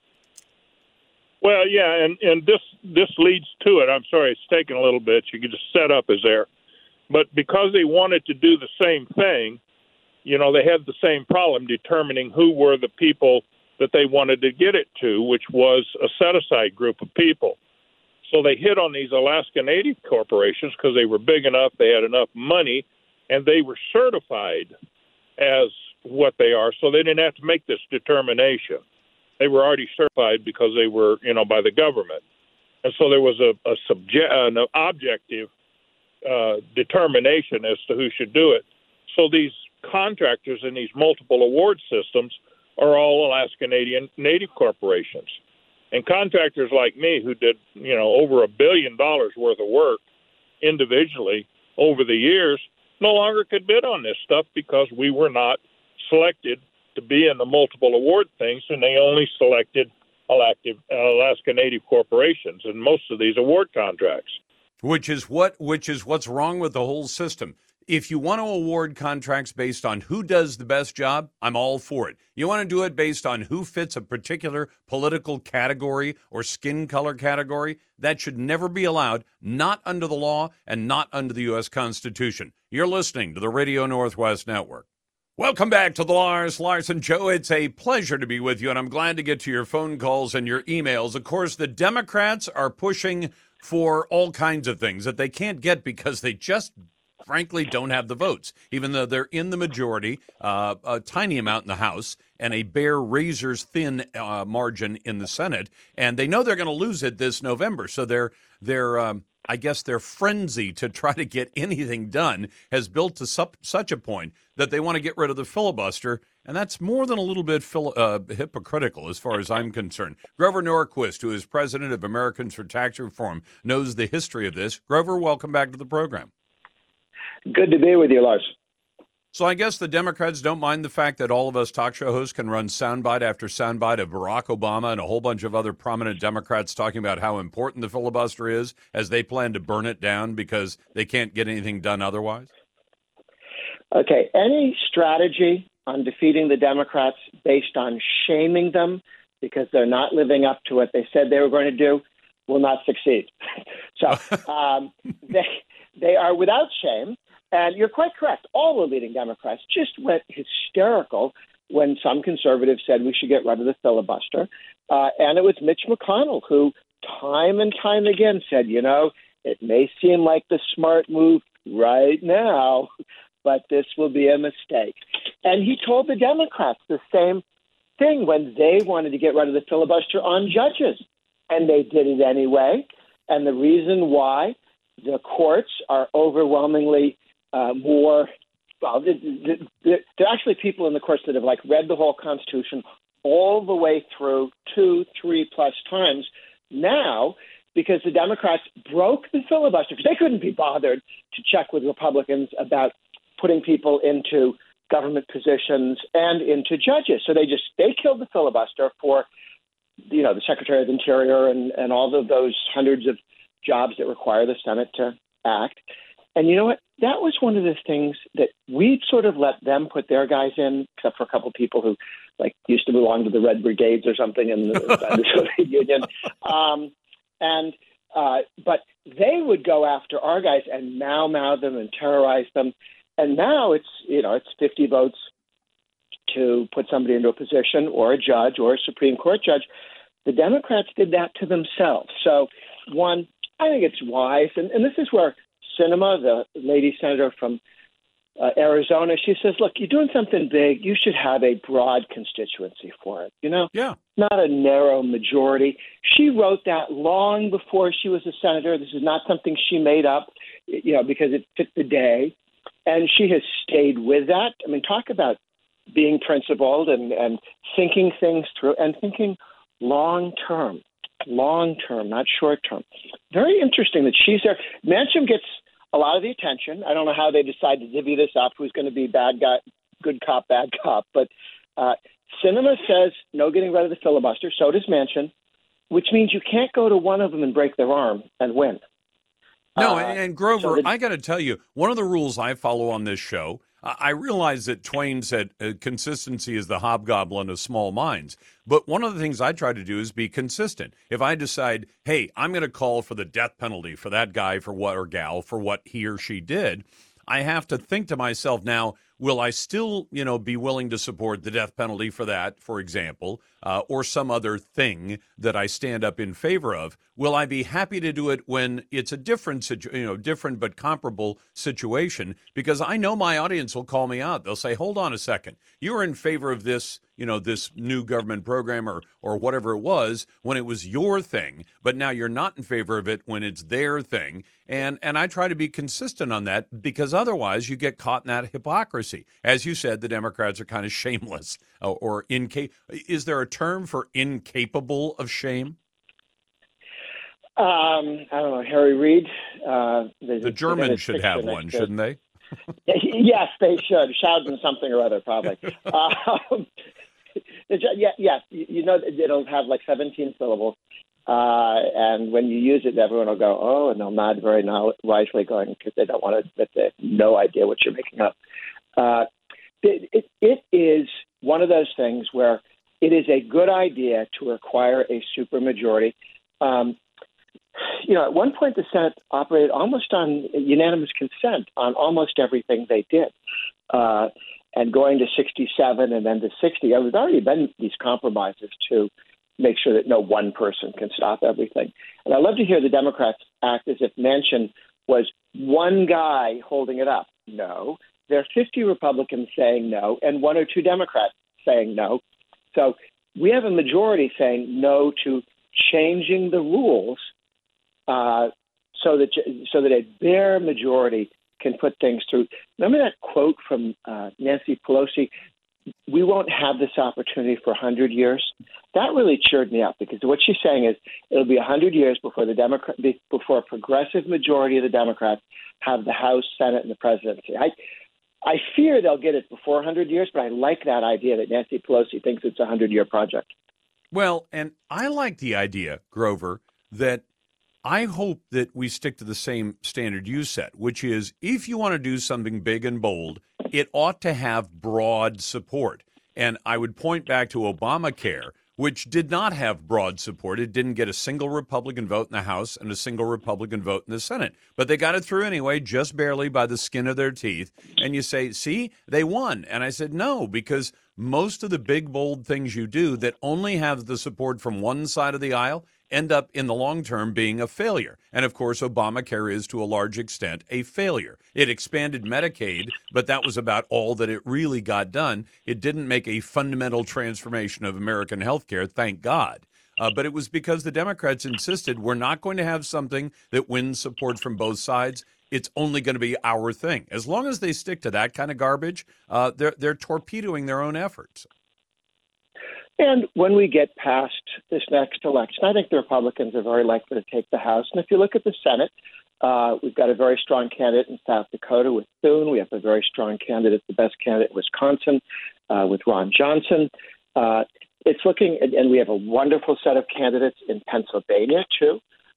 Well, yeah, and this leads to it. I'm sorry, it's taken a little bit. You could just set up as there. But because they wanted to do the same thing, they had the same problem determining who were the people that they wanted to get it to, which was a set-aside group of people. So they hit on these Alaska Native corporations because they were big enough, they had enough money, and they were certified as what they are, so they didn't have to make this determination. They were already certified because they were, by the government. And so there was an objective determination as to who should do it. So these contractors in these multiple award systems are all Alaska Native corporations. And contractors like me who did, over $1 billion worth of work individually over the years no longer could bid on this stuff because we were not selected to be in the multiple award things, and they only selected Alaska Native corporations in most of these award contracts. Which is what's wrong with the whole system. If you want to award contracts based on who does the best job, I'm all for it. You want to do it based on who fits a particular political category or skin color category, that should never be allowed, not under the law and not under the U.S. Constitution. You're listening to the Radio Northwest Network. Welcome back to the Lars Larson Show. It's a pleasure to be with you, and I'm glad to get to your phone calls and your emails. Of course, the Democrats are pushing for all kinds of things that they can't get because they just frankly don't have the votes, even though they're in the majority, a tiny amount in the House, and a bare razor's thin margin in the Senate. And they know they're going to lose it this November. So I guess their frenzy to try to get anything done has built to such a point that they want to get rid of the filibuster. And that's more than a little bit hypocritical as far as I'm concerned. Grover Norquist, who is president of Americans for Tax Reform, knows the history of this. Grover, welcome back to the program. Good to be with you, Lars. So I guess the Democrats don't mind the fact that all of us talk show hosts can run soundbite after soundbite of Barack Obama and a whole bunch of other prominent Democrats talking about how important the filibuster is as they plan to burn it down because they can't get anything done otherwise? Okay, any strategy on defeating the Democrats based on shaming them because they're not living up to what they said they were going to do will not succeed. So they are without shame. And you're quite correct. All the leading Democrats just went hysterical when some conservatives said we should get rid of the filibuster. And it was Mitch McConnell who time and time again said, It may seem like the smart move right now, but this will be a mistake. And he told the Democrats the same thing when they wanted to get rid of the filibuster on judges, and they did it anyway. And the reason why the courts are overwhelmingly more well, there are actually people in the courts that have read the whole Constitution all the way through 2, 3+ times now, because the Democrats broke the filibuster because they couldn't be bothered to check with Republicans about putting people into government positions and into judges. So they killed the filibuster for the Secretary of the Interior and all of those hundreds of jobs that require the Senate to act. And you know what? That was one of the things that we sort of let them put their guys in, except for a couple of people who used to belong to the Red Brigades or something in the Soviet Union. But they would go after our guys and mow them and terrorize them. And now it's 50 votes to put somebody into a position, or a judge or a Supreme Court judge. The Democrats did that to themselves. So, one, I think it's wise. And this is where Sinema, the lady senator from Arizona, she says, look, you're doing something big. You should have a broad constituency for it, Yeah. Not a narrow majority. She wrote that long before she was a senator. This is not something she made up, because it fit the day. And she has stayed with that. I mean, talk about being principled and thinking things through and thinking long-term, not short-term. Very interesting that she's there. Manchin gets a lot of the attention. I don't know how they decide to divvy this up, who's going to be bad guy, good cop, bad cop. But Sinema says no getting rid of the filibuster. So does Manchin, which means you can't go to one of them and break their arm and win. No, and Grover, I got to tell you, one of the rules I follow on this show, I realize that Twain said consistency is the hobgoblin of small minds. But one of the things I try to do is be consistent. If I decide, hey, I'm going to call for the death penalty for that guy for what, or gal for what he or she did, I have to think to myself now, will I still, be willing to support the death penalty for that, for example, or some other thing that I stand up in favor of? Will I be happy to do it when it's a different but comparable situation? Because I know my audience will call me out. They'll say, hold on a second. You were in favor of this, this new government program or whatever it was when it was your thing, but now you're not in favor of it when it's their thing. And I try to be consistent on that, because otherwise you get caught in that hypocrisy. As you said, the Democrats are kind of shameless or incapable. Is there a term for incapable of shame? I don't know. Harry Reid. The Germans should have one, shouldn't they? Yes, they should. Shouting something or other, probably. Yes, it'll have 17 syllables. And when you use it, everyone will go, oh, and they'll nod very wisely, going, because they don't want to admit they have no idea what you're making up. It is one of those things where it is a good idea to require a supermajority. At one point, the Senate operated almost on unanimous consent on almost everything they did. And going to 67 and then to 60, there have already been these compromises to make sure that no one person can stop everything. And I love to hear the Democrats act as if Manchin was one guy holding it up. No, there are 50 Republicans saying no and 1 or 2 Democrats saying no. So we have a majority saying no to changing the rules so that a bare majority can put things through. Remember that quote from Nancy Pelosi, we won't have this opportunity for 100 years? That really cheered me up, because what she's saying is it'll be 100 years before before a progressive majority of the Democrats have the House, Senate, and the presidency. I fear they'll get it before 100 years, but I like that idea that Nancy Pelosi thinks it's a 100-year project. Well, and I like the idea, Grover, that I hope that we stick to the same standard you set, which is if you want to do something big and bold, it ought to have broad support. And I would point back to Obamacare, which did not have broad support. It didn't get a single Republican vote in the House and a single Republican vote in the Senate. But they got it through anyway, just barely by the skin of their teeth. And you say, see, they won. And I said, no, because most of the big, bold things you do that only have the support from one side of the aisle end up in the long term being a failure. And of course, Obamacare is to a large extent a failure. It expanded Medicaid, but that was about all that it really got done. It didn't make a fundamental transformation of American healthcare, thank God. But it was because the Democrats insisted we're not going to have something that wins support from both sides. It's only going to be our thing. As long as they stick to that kind of garbage, they're torpedoing their own efforts. And when we get past this next election, I think the Republicans are very likely to take the House. And if you look at the Senate, we've got a very strong candidate in South Dakota with Thune. We have a very strong candidate, the best candidate in Wisconsin, with Ron Johnson. It's looking, and we have a wonderful set of candidates in Pennsylvania, too,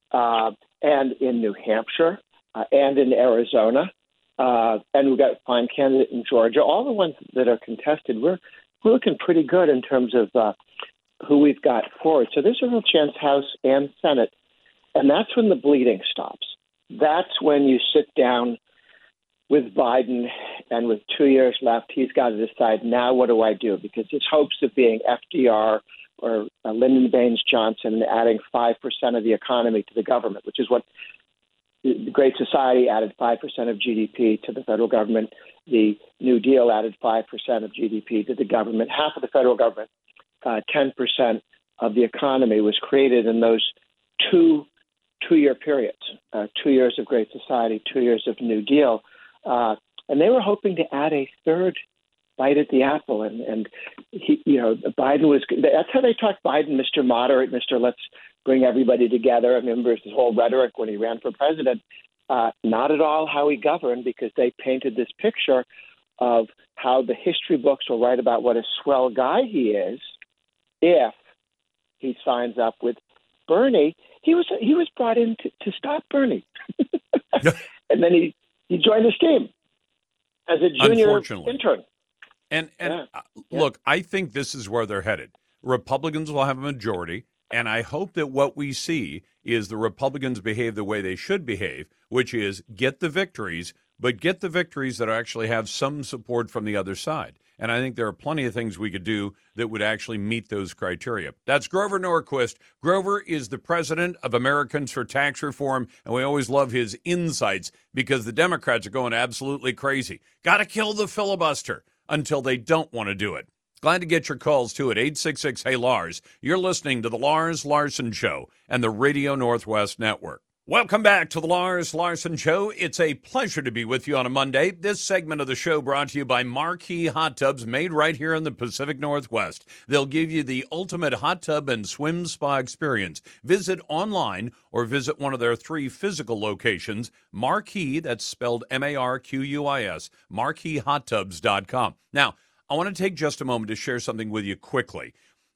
and in New Hampshire, and in Arizona. And we've got a fine candidate in Georgia. All the ones that are contested, we're looking pretty good in terms of who we've got forward. So there's a real chance House and Senate, and that's when the bleeding stops. That's when you sit down with Biden, and with 2 years left, he's got to decide, now what do I do? Because his hopes of being FDR or Lyndon Baines Johnson and adding 5% of the economy to the government, which is what the Great Society added 5% of GDP to the federal government. The New Deal added 5% of GDP to the government. Half of the federal government, 10% of the economy was created in those two-year periods, 2 years of Great Society, 2 years of New Deal. And they were hoping to add a third bite at the apple. And he, Biden was – that's how they talked Biden, Mr. Moderate, Mr. Let's bring everybody together. I remember his whole rhetoric when he ran for president. Not at all how he governed, because they painted this picture of how the history books will write about what a swell guy he is if he signs up with Bernie. He was brought in to stop Bernie. And then he joined his team as a junior intern. And look, I think this is where they're headed. Republicans will have a majority, and I hope that what we see is the Republicans behave the way they should behave, which is get the victories, but get the victories that actually have some support from the other side. And I think there are plenty of things we could do that would actually meet those criteria. That's Grover Norquist. Grover is the president of Americans for Tax Reform, and we always love his insights because the Democrats are going absolutely crazy. Got to kill the filibuster until they don't want to do it. Glad to get your calls, too, at 866-HEY-LARS. You're listening to The Lars Larson Show and the Radio Northwest Network. Welcome back to the Lars Larson Show. It's a pleasure to be with you on a Monday. This segment of the show brought to you by Marquee Hot Tubs, made right here in the Pacific Northwest. They'll give you the ultimate hot tub and swim spa experience. Visit online or visit one of their 3 physical locations. Marquee, that's spelled MARQUIS, MarqueeHotTubs.com. Now, I want to take just a moment to share something with you quickly.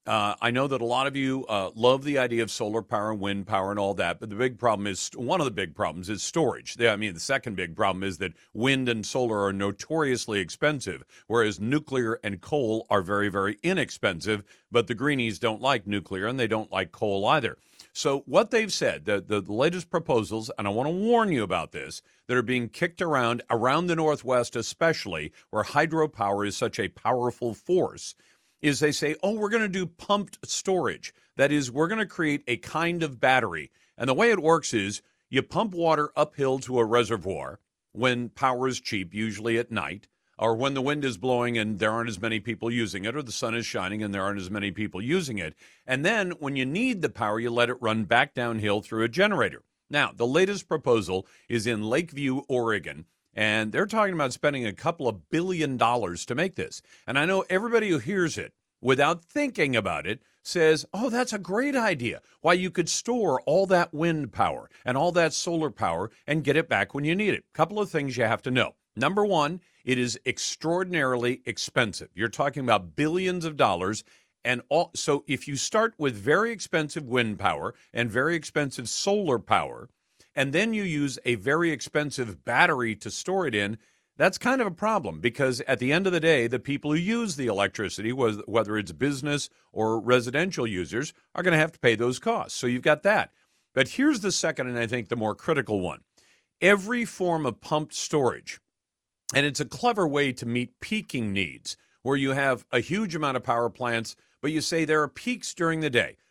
I know that a lot of you love the idea of solar power and wind power and all that, but the big problem is, one of the big problems is storage. The second big problem is that wind and solar are notoriously expensive, whereas nuclear and coal are very, very inexpensive, but the greenies don't like nuclear and they don't like coal either. So what they've said, the latest proposals, and I want to warn you about this, that are being kicked around the Northwest especially, where hydropower is such a powerful force, is they say, we're going to do pumped storage. That is, we're going to create a kind of battery. And the way it works is you pump water uphill to a reservoir when power is cheap, usually at night, or when the wind is blowing and there aren't as many people using it, or the sun is shining and there aren't as many people using it. And then when you need the power, you let it run back downhill through a generator. Now, the latest proposal is in Lakeview, Oregon. And they're talking about spending a couple of $2 billion to make this. And I know everybody who hears it without thinking about it says, that's a great idea. Why, you could store all that wind power and all that solar power and get it back when you need it. Couple of things you have to know. Number one, it is extraordinarily expensive. You're talking about billions of dollars. And so if you start with very expensive wind power and very expensive solar power, and then you use a very expensive battery to store it in, that's kind of a problem, because at the end of the day, the people who use the electricity, whether it's business or residential users, are going to have to pay those costs. So you've got that. But here's the second, and I think the more critical one. Every form of pumped storage, and it's a clever way to meet peaking needs, where you have a huge amount of power plants, but you say there are peaks during the day.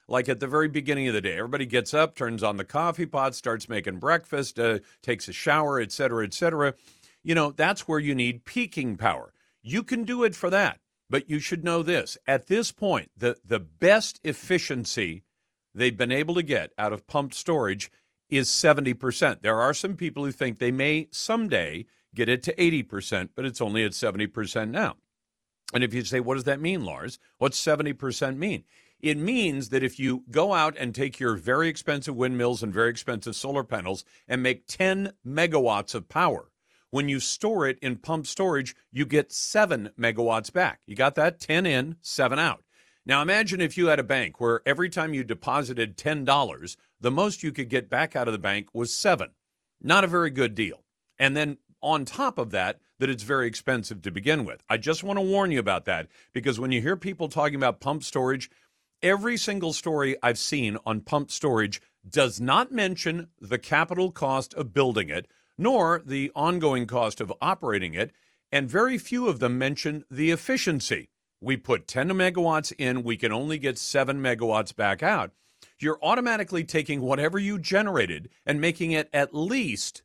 like at the very beginning of the day. Everybody gets up, turns on the coffee pot, starts making breakfast, takes a shower, et cetera, et cetera. You know, that's where you need peaking power. You can do it for that, but you should know this. At this point, the best efficiency they've been able to get out of pumped storage is 70%. There are some people who think they may someday get it to 80%, but it's only at 70% now. And if you say, what does that mean, Lars? What's 70% mean? It means that if you go out and take your very expensive windmills and very expensive solar panels and make 10 megawatts of power, when you store it in pumped storage, you get 7 megawatts back. You got that? 10 in, 7 out. Now imagine if you had a bank where every time you deposited $10, the most you could get back out of the bank was 7. Not a very good deal. And then on top of that, that it's very expensive to begin with. I just want to warn you about that, because when you hear people talking about pumped storage, every single story I've seen on pumped storage does not mention the capital cost of building it, nor the ongoing cost of operating it, and very few of them mention the efficiency. We put 10 megawatts in, we can only get 7 megawatts back out. You're automatically taking whatever you generated and making it at least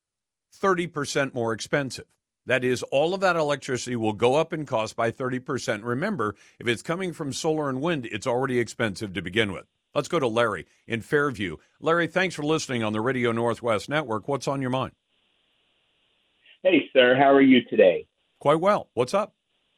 30% more expensive. That is, all of that electricity will go up in cost by 30%. Remember, if it's coming from solar and wind, it's already expensive to begin with. Let's go to Larry in Fairview. Larry, thanks for listening on the Radio Northwest Network. What's on your mind? Hey, sir. How are you today? Quite well. What's up?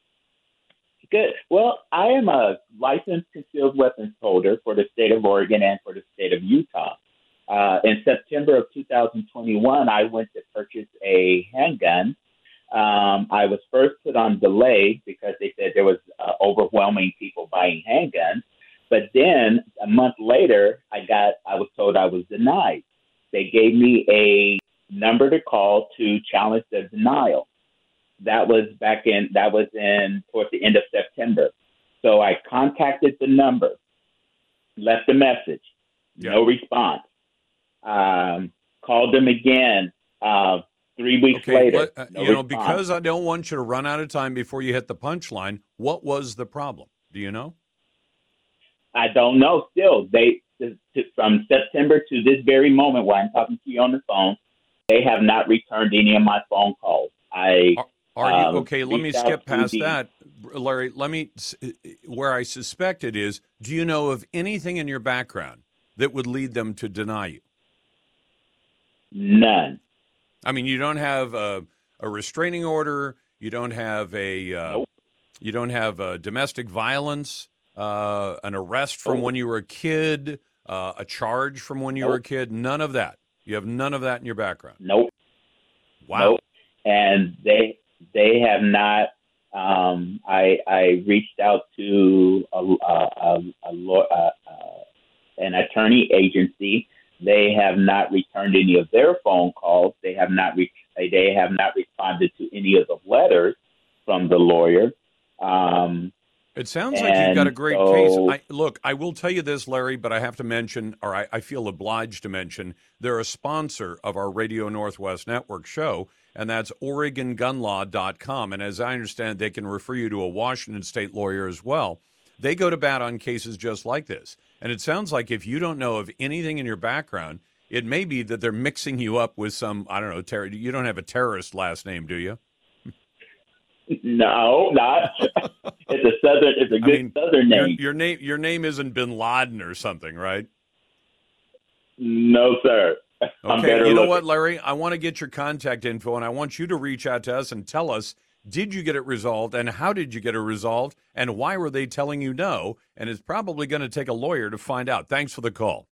Good. Well, I am a licensed concealed weapons holder for the state of Oregon and for the state of Utah. In September of 2021, I went to purchase a handgun. I was first put on delay because they said there was overwhelming people buying handguns. But then a month later, I was told I was denied. They gave me a number to call to challenge the denial. That was towards the end of September. So I contacted the number, left a message, no response. Called them again 3 weeks later. No response. Because I don't want you to run out of time before you hit the punchline, what was the problem? Do you know? I don't know. Still, from September to this very moment while I'm talking to you on the phone, they have not returned any of my phone calls. Are you okay? Let me skip past that, Larry. Where I suspect it is, do you know of anything in your background that would lead them to deny you? None. I mean, you don't have a restraining order. You don't have Nope. You don't have domestic violence, an arrest from when you were a kid, a charge from when you were a kid. None of that. You have none of that in your background. Nope. Wow. Nope. And they have not. I reached out to an attorney agency. They have not returned any of their phone calls. They have not responded to any of the letters from the lawyer. It sounds like you've got a great case. Look, I will tell you this, Larry, but I have to mention, or I feel obliged to mention, they're a sponsor of our Radio Northwest Network show, and that's OregonGunLaw.com. And as I understand, they can refer you to a Washington state lawyer as well. They go to bat on cases just like this. And it sounds like if you don't know of anything in your background, it may be that they're mixing you up with some, I don't know, you don't have a terrorist last name, do you? No, not. It's a good Southern name. Your name isn't Bin Laden or something, right? No, sir. Okay, you know what, Larry? I want to get your contact info, and I want you to reach out to us and tell us, did you get it resolved, and how did you get it resolved, and why were they telling you no? And it's probably going to take a lawyer to find out. Thanks for the call.